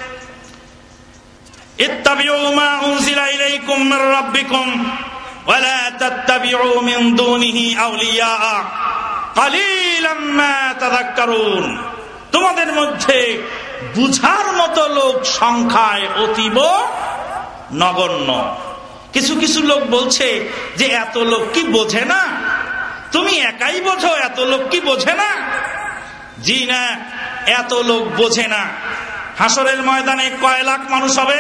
ইত্তাবিউ মা উনজিলা ইলাইকুম মির রাব্বিকুম ওয়া লা তাত্তাবিউ মিন দুনিহি আউলিয়া কালিলাম মা তাযাক্কারুন। তোমাদের মধ্যে বুঝার মতো লোক সংখ্যায় অতীব নগণ্য। কিছু কিছু লোক বলছে যে এত লোক কি বোঝে না? তুমি একাই বোঝো, এত লোক কি বোঝে না? জি না, এত লোক বোঝে না। হাসরের ময়দানে কয় লাখ মানুষ হবে?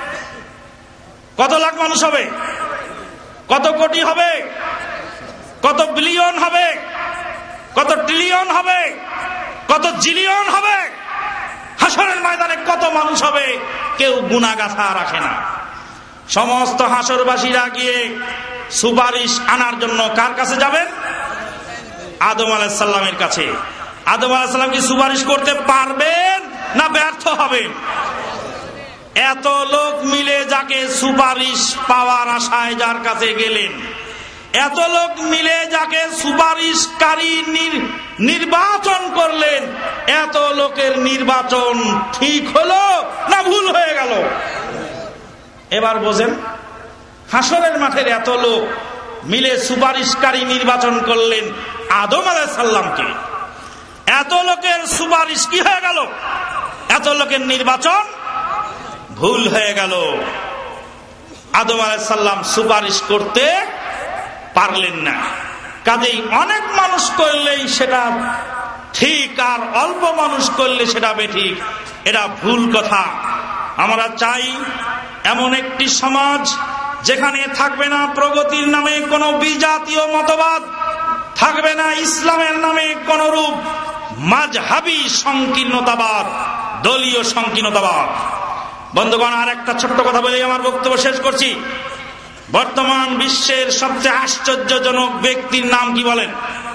কত লাখ মানুষ হবে? কত কোটি হবে? কত বিলিয়ন হবে? কত ট্রিলিয়ন হবে? কত জিলিয়ন হবে? হাসরের ময়দানে কত মানুষ হবে কেউ গুনাগাথা রাখে না। সমস্ত হাসরবাসীরা গিয়ে সুপারিশ আনার জন্য কার কাছে যাবেন? আদম আলাইহিস সালামের কাছে। আদম আলাইহিস সালাম কি সুপারিশ করতে পারবেন না ব্যর্থ হবেন? এত লোক মিলে যাকে সুপারিশ পাওয়ার আশায় যার কাছে গেলেন, এত লোক মিলে যাকে সুপারিশকারী নির্বাচন করলেন, এত লোকের নির্বাচন ঠিক হলো না ভুল হয়ে গেল? এবার বোঝেন, হাসরের মাঠের এত লোক মিলে সুপারিশকারী নির্বাচন করলেন আদম আলাইহিস সালামকে। এত লোকের সুপারিশ কি হয়ে গেল? এত লোকের নির্বাচন ভুল হয়ে গেল। আদম আলাইহিস সালাম সুপারিশ করতে পারলেন না। কাজেই অনেক মানুষ করলেই সেটা ঠিক, আর অল্প মানুষ করলে সেটা বেঠিক। এটা ভুল কথা। আমরা চাই এমন একটি সমাজ যেখানে থাকবে না প্রগতির নামে কোনো বিজাতীয় মতবাদ, থাকবে না ইসলামের নামে কোন রূপ মাযহাবী সংকীর্ণতাবাদ, দলীয় সংকীর্ণতাবাদ। বন্ধুগণ, আর একটা ছোট্ট কথা বলে আমার বক্তব্য শেষ করছি। বর্তমান বিশ্বের সবচেয়ে আশ্চর্যজনক ব্যক্তির নাম কি বলেন?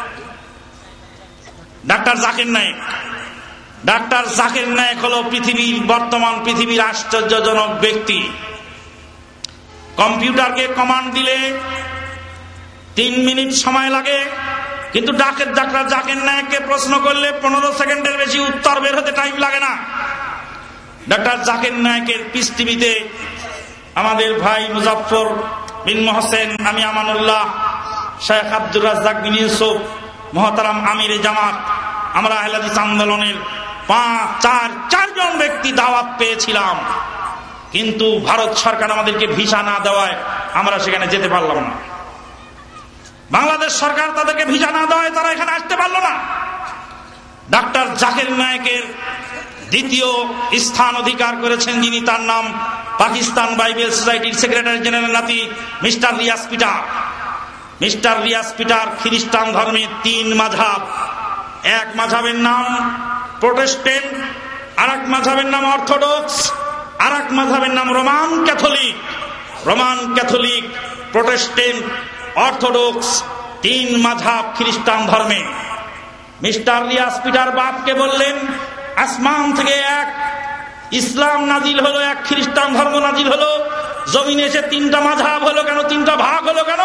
ডাক্তার জাকির নায়েক। ডাক্তার জাকির নায়েক হলো পৃথিবীর বর্তমান পৃথিবীর আশ্চর্যজনক ব্যক্তি। কম্পিউটারকে কমান্ড দিলে তিন মিনিট সময় লাগে, কিন্তু ডাকের ডাক্তার জাকির নায়েককে প্রশ্ন করলে পনেরো সেকেন্ডের বেশি উত্তর বের হতে টাইম লাগে না। ডাক্তার জাকির নায়েকের পিস টিভিতে আমাদের ভাই মুজাফফর বিন মোহসেন, আমি আমানুল্লাহ, শেখ আব্দুর রাজ্জাক বিন ইউসুফ, মহতারাম আমির জামাত, আমরা আহলে হাদিস আন্দোলনের পাঁচ চার চারজন ব্যক্তি দাওয়াত পেয়েছিলাম, কিন্তু ভারত সরকার আমাদেরকে ভিসা না দেওয়ায় আমরা সেখানে যেতে পারলাম না। বাংলাদেশ সরকার তাদেরকে ভিসা না দেওয়ায় তারা এখানে আসতে পারলো না। ডাক্তার জাকির নায়েকের দ্বিতীয় স্থান অধিকার করেছেন যিনি, তার নাম পাকিস্তান বাইবেল সোসাইটির সেক্রেটারি জেনারেল নাতি mister Riaz Peter. Mister Riaz Peter খ্রিস্টান ধর্মের তিন মাযহাব, এক মাযহাবের নাম প্রোটেস্ট্যান্ট, আর এক মাযহাবের নাম অর্থোডক্স, আর এক মাযহাবের নাম Roman Catholic. Roman Catholic, Protestant, Orthodox, তিন মাযহাব খ্রিস্টান ধর্মে। মিস্টার রিয়াজ পিটার বাপকে বললেন, আসমান থেকে এক ইসলাম নাজিল হলো, এক খ্রিস্টান ধর্ম নাজিল হলো, জমিনে এসে তিনটা মাযহাব হলো কেন, তিনটা ভাগ হলো কেন?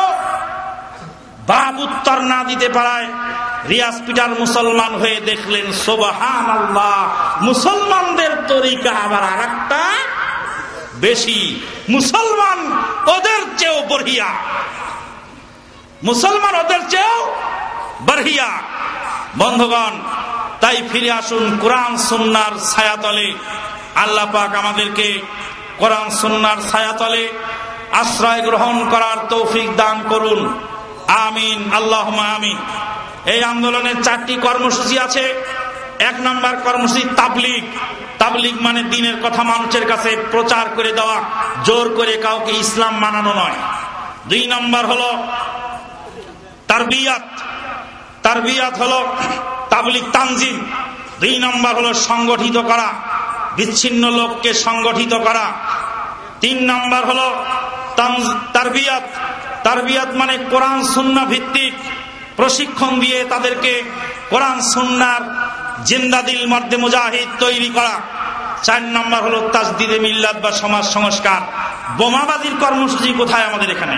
বাপ উত্তর না দিতে পারায় রিয়াজ পিটার মুসলমান হয়ে দেখলেন, সুবহানাল্লাহ, মুসলমানদের তরিকা আবার আরেকটা বেশি, মুসলমান ওদের চেয়েও বড়িয়া, মুসলমান ওদের চেয়েও বড়িয়া। বন্ধুগণ, তাই ফিরে আসুন কোরআন সুন্নাহর ছায়াতলে। আল্লাহ পাক আমাদেরকে কোরআন সুন্নাহর ছায়াতলে আশ্রয় গ্রহণ করার তৌফিক দান করুন, আমিন, আল্লাহুম্মা আমিন। এই আন্দোলনের চারটি কর্মসূচি আছে। এক নম্বর কর্মসূচি তাবলীগ। তাবলীগ মানে দ্বীনের কথা মানুষের কাছে প্রচার করে দেওয়া, জোর করে কাউকে ইসলাম মানানো নয়। দুই নম্বর হলো তারবিয়াত। তারবিয়াত হলো তাবলীগ তানজিম। দুই নম্বর হলো সংগঠিত করা, বিচ্ছিন্ন লোককে সংগঠিত করা। তিন নম্বর হলো তারবিয়াত। তারবিয়াত মানে কোরআন সুন্নাহ ভিত্তিক প্রশিক্ষণ দিয়ে তাদেরকে কোরআন সুন্নাহর জিন্দাদিল মর্দে মুজাহিদ তৈরি করা। চার নম্বর হলো তাজদিদে মিল্লাত বা সমাজ সংস্কার। বোমাবাজির কর্মসূচি কোথায় আমাদের এখানে?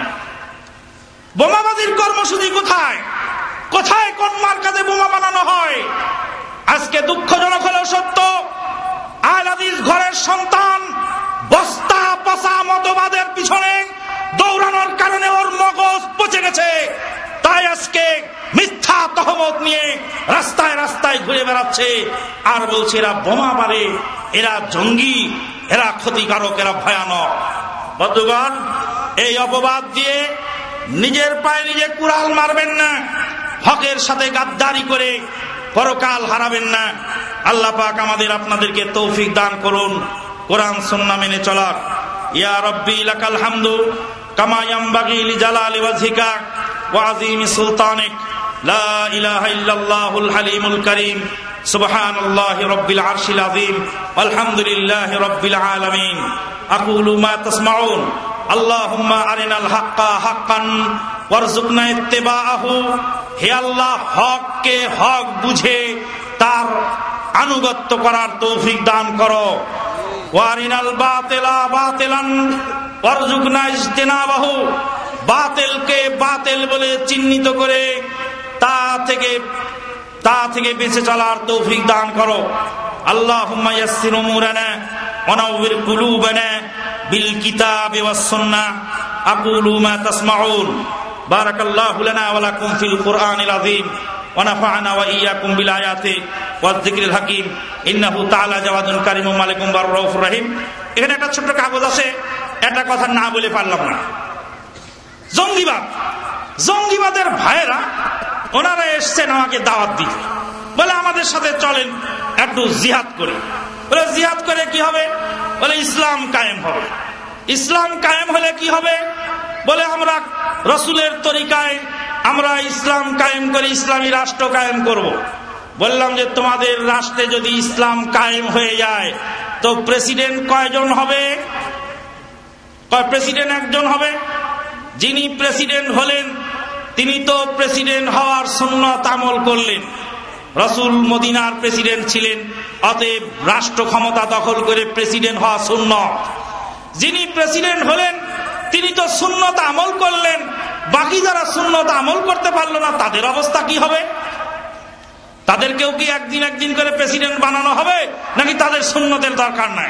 বোমাবাজির কর্মসূচি কোথায়? কোথায় কোন মার্কাজে বোমা বানানো হয়? আজকে দুঃখজনক হলেও সত্য, আহলে হাদিস ঘরের সন্তান বস্তা পচা মতবাদের পিছনে দৌড়ানোর কারণে ওর মগজ পচে গেছে। তাই আজকে মিথ্যা তহমত নিয়ে রাস্তায় রাস্তায় ঘুরে বেড়াচ্ছে আর বলছে এরা বোমা মারে, এরা জঙ্গি, এরা ক্ষতিকারক, এরা ভয়ানক। বন্ধুগণ, এই অপবাদ দিয়ে নিজের পায়ে নিজে কুড়াল মারবেন না, হকের সাথে গাদ্দারি করে পরকাল হারাবেন না। আল্লাহ পাক আমাদের আপনাদেরকে তৌফিক দান করুন কোরআন সুন্নাহ মেনে চলার। ইয়া রব্বি লাকাল হামদু কামা ইয়ানবাগি লিজালালি ওয়াজহিকা ওয়া আযীমি সুলতানিক। লা ইলাহা ইল্লাল্লাহুল হালিমুল কারীম। সুবহানাল্লাহি রাব্বিল আরশিল আযীম। আলহামদুলিল্লাহি রাব্বিল আলামিন। আকুলু মা তাসমাউন। আল্লাহুম্মা আরিনাল হাক্কা হাক্কান ওয়ারযুকনা ইত্তিবাআহু। হে আল্লাহ, হককে হক বুঝে তার আনুগত্য করার তৌফিক দান করো। ওয়ারিনাল বাতিলা বাতিলান ওয়ারযুকনা ইজতিনাবাহু। বাতিলকে বাতিল বলে চিহ্নিত করে তা থেকে তা থেকে বেঁচে চলার তৌফিক দান করো। আল্লাহুম্মা ইয়াসসির উমুরানা ওয়া নাওয়ির কুলুবানা বিল কিতাবি ওয়াস সুন্নাহ। আকুলু মা তাসমাউন। বারাকাল্লাহু লানা ওয়া লাকুম ফিল কুরআনিল আযীম ওয়া নাফা'না ওয়া ইয়্যাকুম বিল আয়াতি ওয়াজ যিকরিল হাকীম। ইন্নাহু তাআলা জাওয়াদুন কারীমুন মালিকুম রাউফুর রহিম। এখানে একটা ছোট্ট কাগজ আছে, একটা কথা না বলে পারলাম না। জঙ্গিবাদ, জঙ্গিবাদের ভাইয়েরা ওনারা এসছেন আমাকে দাওয়াত দিতে, বলে আমাদের সাথে চলেন একটু জিহাদ করি। বলে জিহাদ করে কি হবে? বলে ইসলাম কায়েম হবে। ইসলাম কায়েম হলে কি হবে? বলে আমরা রসুলের তরিকায় আমরা ইসলাম কায়েম করে ইসলামী রাষ্ট্র কায়েম করব। বললাম যে তোমাদের রাষ্ট্রে যদি ইসলাম কায়েম হয়ে যায় তো প্রেসিডেন্ট কয়জন হবে? প্রেসিডেন্ট একজন হবে। যিনি প্রেসিডেন্ট হলেন তিনি তো প্রেসিডেন্ট হওয়ার সুন্নাত আমল করলেন। রসুল মদিনার প্রেসিডেন্ট ছিলেন, অতএব রাষ্ট্র ক্ষমতা দখল করে প্রেসিডেন্ট হওয়া সুন্নত। যিনি প্রেসিডেন্ট হলেন তিনি তো সুন্নত আমল করলেন, বাকি যারা সুন্নত আমল করতে পারলো না তাদের অবস্থা কি হবে? তাদেরকেও কি একদিন একদিন করে প্রেসিডেন্ট বানানো হবে, নাকি তাদের সুন্নতের দরকার নাই?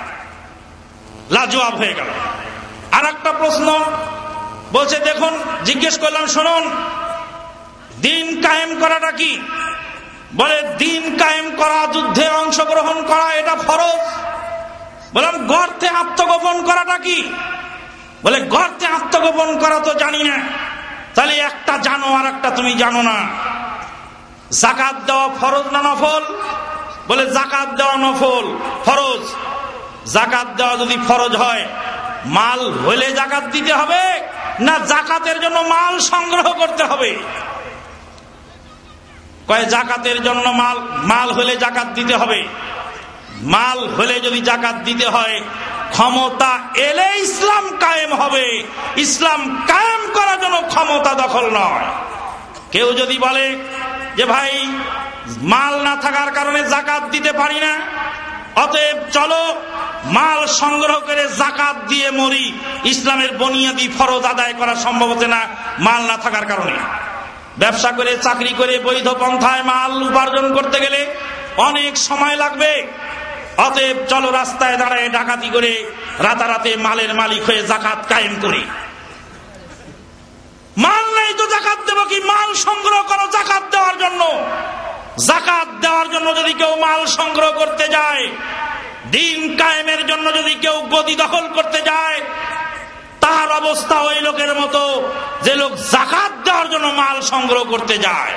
লাজবাব হয়ে গেল। আর একটা প্রশ্ন বলছে, দেখুন, জিজ্ঞেস করলাম, শুনুন, দিন কায়েম করাটা কি? বলে দিন কায়েম করা, যুদ্ধে অংশগ্রহণ করা, এটা ফরজ। বললাম গর্তে আত্মগোপন করাটা কি? বলে গর্তে আত্মগোপন করা তো জানি না, তাহলে একটা জানো আর একটা তুমি জানো না। যাকাত দেওয়া ফরজ না নফল? বলে যাকাত দেওয়া নফল, ফরজ। যাকাত দেওয়া যদি ফরজ হয়, মাল হলে যাকাত দিতে হবে না যাকাতের জন্য মাল সংগ্রহ করতে হবে? কয় যাকাতের জন্য মাল, মাল হলে যাকাত দিতে হবে। মাল হলে যদি যাকাত দিতে হয়, ক্ষমতা এলে ইসলাম কায়েম হবে। ইসলাম কায়েম করার জন্য ক্ষমতা দখল নয়। কেউ যদি বলে যে ভাই মাল না থাকার কারণে যাকাত দিতে পারি না, অতএব চলো মাল সংগ্রহ করে যাকাত দিয়ে মরি, ইসলামের বুনিয়াদি ফরজ আদায় করা সম্ভব হচ্ছে না মাল না থাকার কারণে। ব্যবসা করে চাকরি করে বৈধ পন্থায় মাল উপার্জন করতে গেলে অনেক সময় লাগবে, অতএব চলো রাস্তায় দাঁড়ায় ডাকাতি করে রাতারাতে মালের মালিক হয়ে যাকাত কায়েম করি। মাল নেই তো যাকাত দেব কি? মাল সংগ্রহ করো যাকাত দেওয়ার জন্য। যাকাত দেওয়ার জন্য যদি কেউ মাল সংগ্রহ করতে যায়, দিন কায়েমের জন্য যদি কেউ গদি দখল করতে যায়, তার অবস্থা ওই লোকের মতো যে লোক যাকাত দেওয়ার জন্য মাল সংগ্রহ করতে যায়।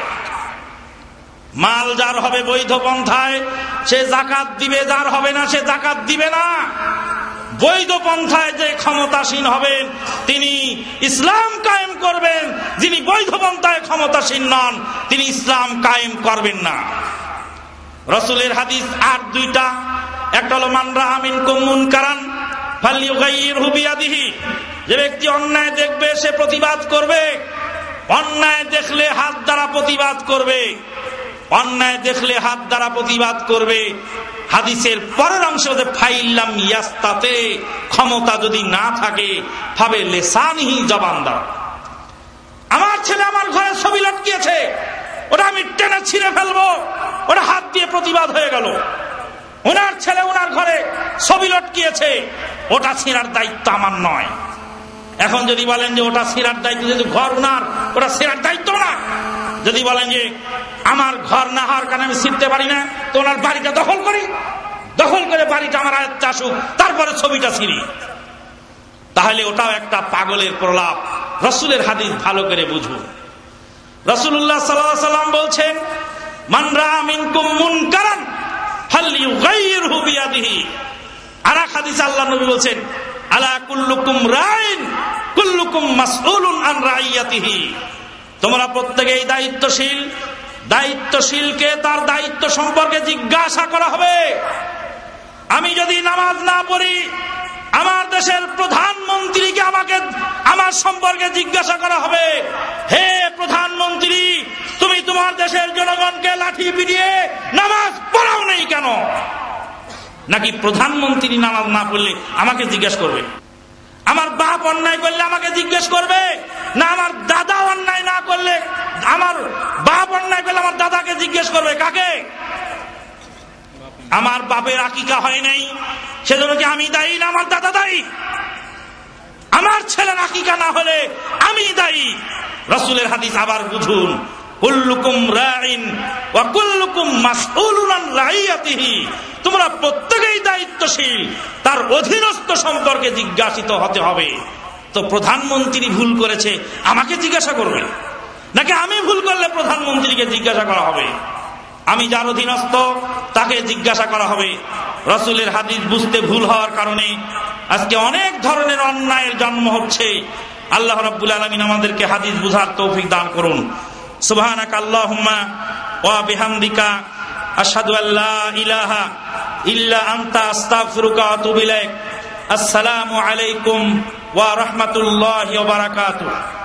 মাল যার হবে বৈধ পন্থায় সে যাকাত দিবে, যার হবে না সে যাকাত দিবে না। বৈধ পন্থায় যে ক্ষমতাসীন হবেন তিনি ইসলাম কায়েম করবেন, যিনি বৈধ পন্থায় ক্ষমতাসীন নন তিনি ইসলাম কায়েম করবেন না। রাসূলের হাদিস আর দুইটা, একটা হলো মান রাআ মিনকুম মুনকারান ফালইউগাইয়িরহু বিয়াদিহি, যে ব্যক্তি অন্যায় দেখবে সে প্রতিবাদ করবে। অন্যায় দেখলে হাত দ্বারা প্রতিবাদ করবে, অন্যায় দেখলে হাত দ্বারা প্রতিবাদ করবে। হাদিসের পরের অংশ যে ফাইল্লাম ইয়াস্তাতে, ক্ষমতা যদি না থাকে ভাবে লিসানিহি, জবান দ্বারা। আমার ছেলে আমার ঘরে ছবি লটকিয়েছে, ওটা আমি টেনে ছিঁড়ে ফেলবো, ওটা হাত দিয়ে প্রতিবাদ হয়ে গেল। ওনার ছেলে ওনার ঘরে ছবি লটকিয়েছে, ওটা ছিঁড়ার দায়িত্ব আমার নয়। এখন যদি বলেন যে ওটা ছিঁড়ার দায়িত্ব, যদি ঘর ওনার, ওটা ছিঁড়ার দায়িত্ব না। যদি বলেন যে আমার ঘর না হওয়ার কারণে আমি ছিঁড়তে পারি না, তো ওনার বাড়িটা দখল করি, দখল করে বাড়িটা আমার আয়ত্তে আসুক, তারপরে ছবিটা ছিঁড়ি, তাহলে ওটাও একটা পাগলের প্রলাপ। রাসূলের হাদিস ভালো করে বুঝুন। রাসূলুল্লাহ সাল্লাল্লাহু আলাইহি ওয়াসাল্লাম বলছেন মান রাআ মিনকুম মুনকারান ফালইউগাইয়িরহু বিয়াদিহি। আর এক হাদিসে আল্লাহ নবী বলছেন আলা কুল্লুকুম রাইন কুল্লুকুম মাসউলুন আন রাইয়াতিহি, তোমরা প্রত্যেকেই দায়িত্বশীল, দায়িত্বশীলকে তার দায়িত্ব সম্পর্কে জিজ্ঞাসা করা হবে। আমি যদি নামাজ না পড়ি, আমার দেশের প্রধানমন্ত্রীকে আমাকে আমার সম্পর্কে জিজ্ঞাসা করা হবে, হে প্রধানমন্ত্রী তুমি তোমার দেশের জনগণকে লাঠি পিটিয়ে নামাজ পড়াও নেই কেন? নাকি প্রধানমন্ত্রী নামাজ না পড়লে আমাকে জিজ্ঞেস করবে? আমার বাপ অন্যায় করলে আমাকে জিজ্ঞেস করবে না আমার দাদা অন্যায় না করলে, আমার বাপ অন্যায় করলে আমার দাদাকে জিজ্ঞেস করবে? কাকে? আমার বাপের আকিকা হয় নাই সেজন্য কি আমি দায়ী না আমার দাদা দায়ী? আমার ছেলের আকিকা না হলে আমি দায়ী। রাসূলের হাদিস আবার বুঝুন, কুল্লুকুম রাইন ওয়া কুল্লুকুম মাসউলুন আন রাইয়াতিহি, তোমরা প্রত্যেকেই দায়িত্বশীল, তার অধীনস্থ সম্পর্কে জিজ্ঞাসিত হতে হবে। তো প্রধানমন্ত্রী ভুল করেছে আমাকে জিজ্ঞাসা করবে, নাকি আমি ভুল করলে প্রধানমন্ত্রীকে জিজ্ঞাসা করা হবে? আমি যার অধীনস্থ তাকে জিজ্ঞাসা করা হবে। রাসূলের হাদিস বুঝতে ভুল হওয়ার কারণে আজকে অনেক ধরনের অন্যায়ের জন্ম হচ্ছে। আল্লাহ রাব্বুল আলামিন আমাদেরকে হাদিস বুঝার তৌফিক দান করুন। সুবহানাকা আল্লাহুম্মা ওয়া বিহামদিকা আশহাদু আল্লা ইলাহা ইল্লা আনতা আস্তাগফিরুকা ওয়া আতুবু ইলাইক। আসসালামু আলাইকুম ওয়া রাহমাতুল্লাহি ওয়া বারাকাতুহু।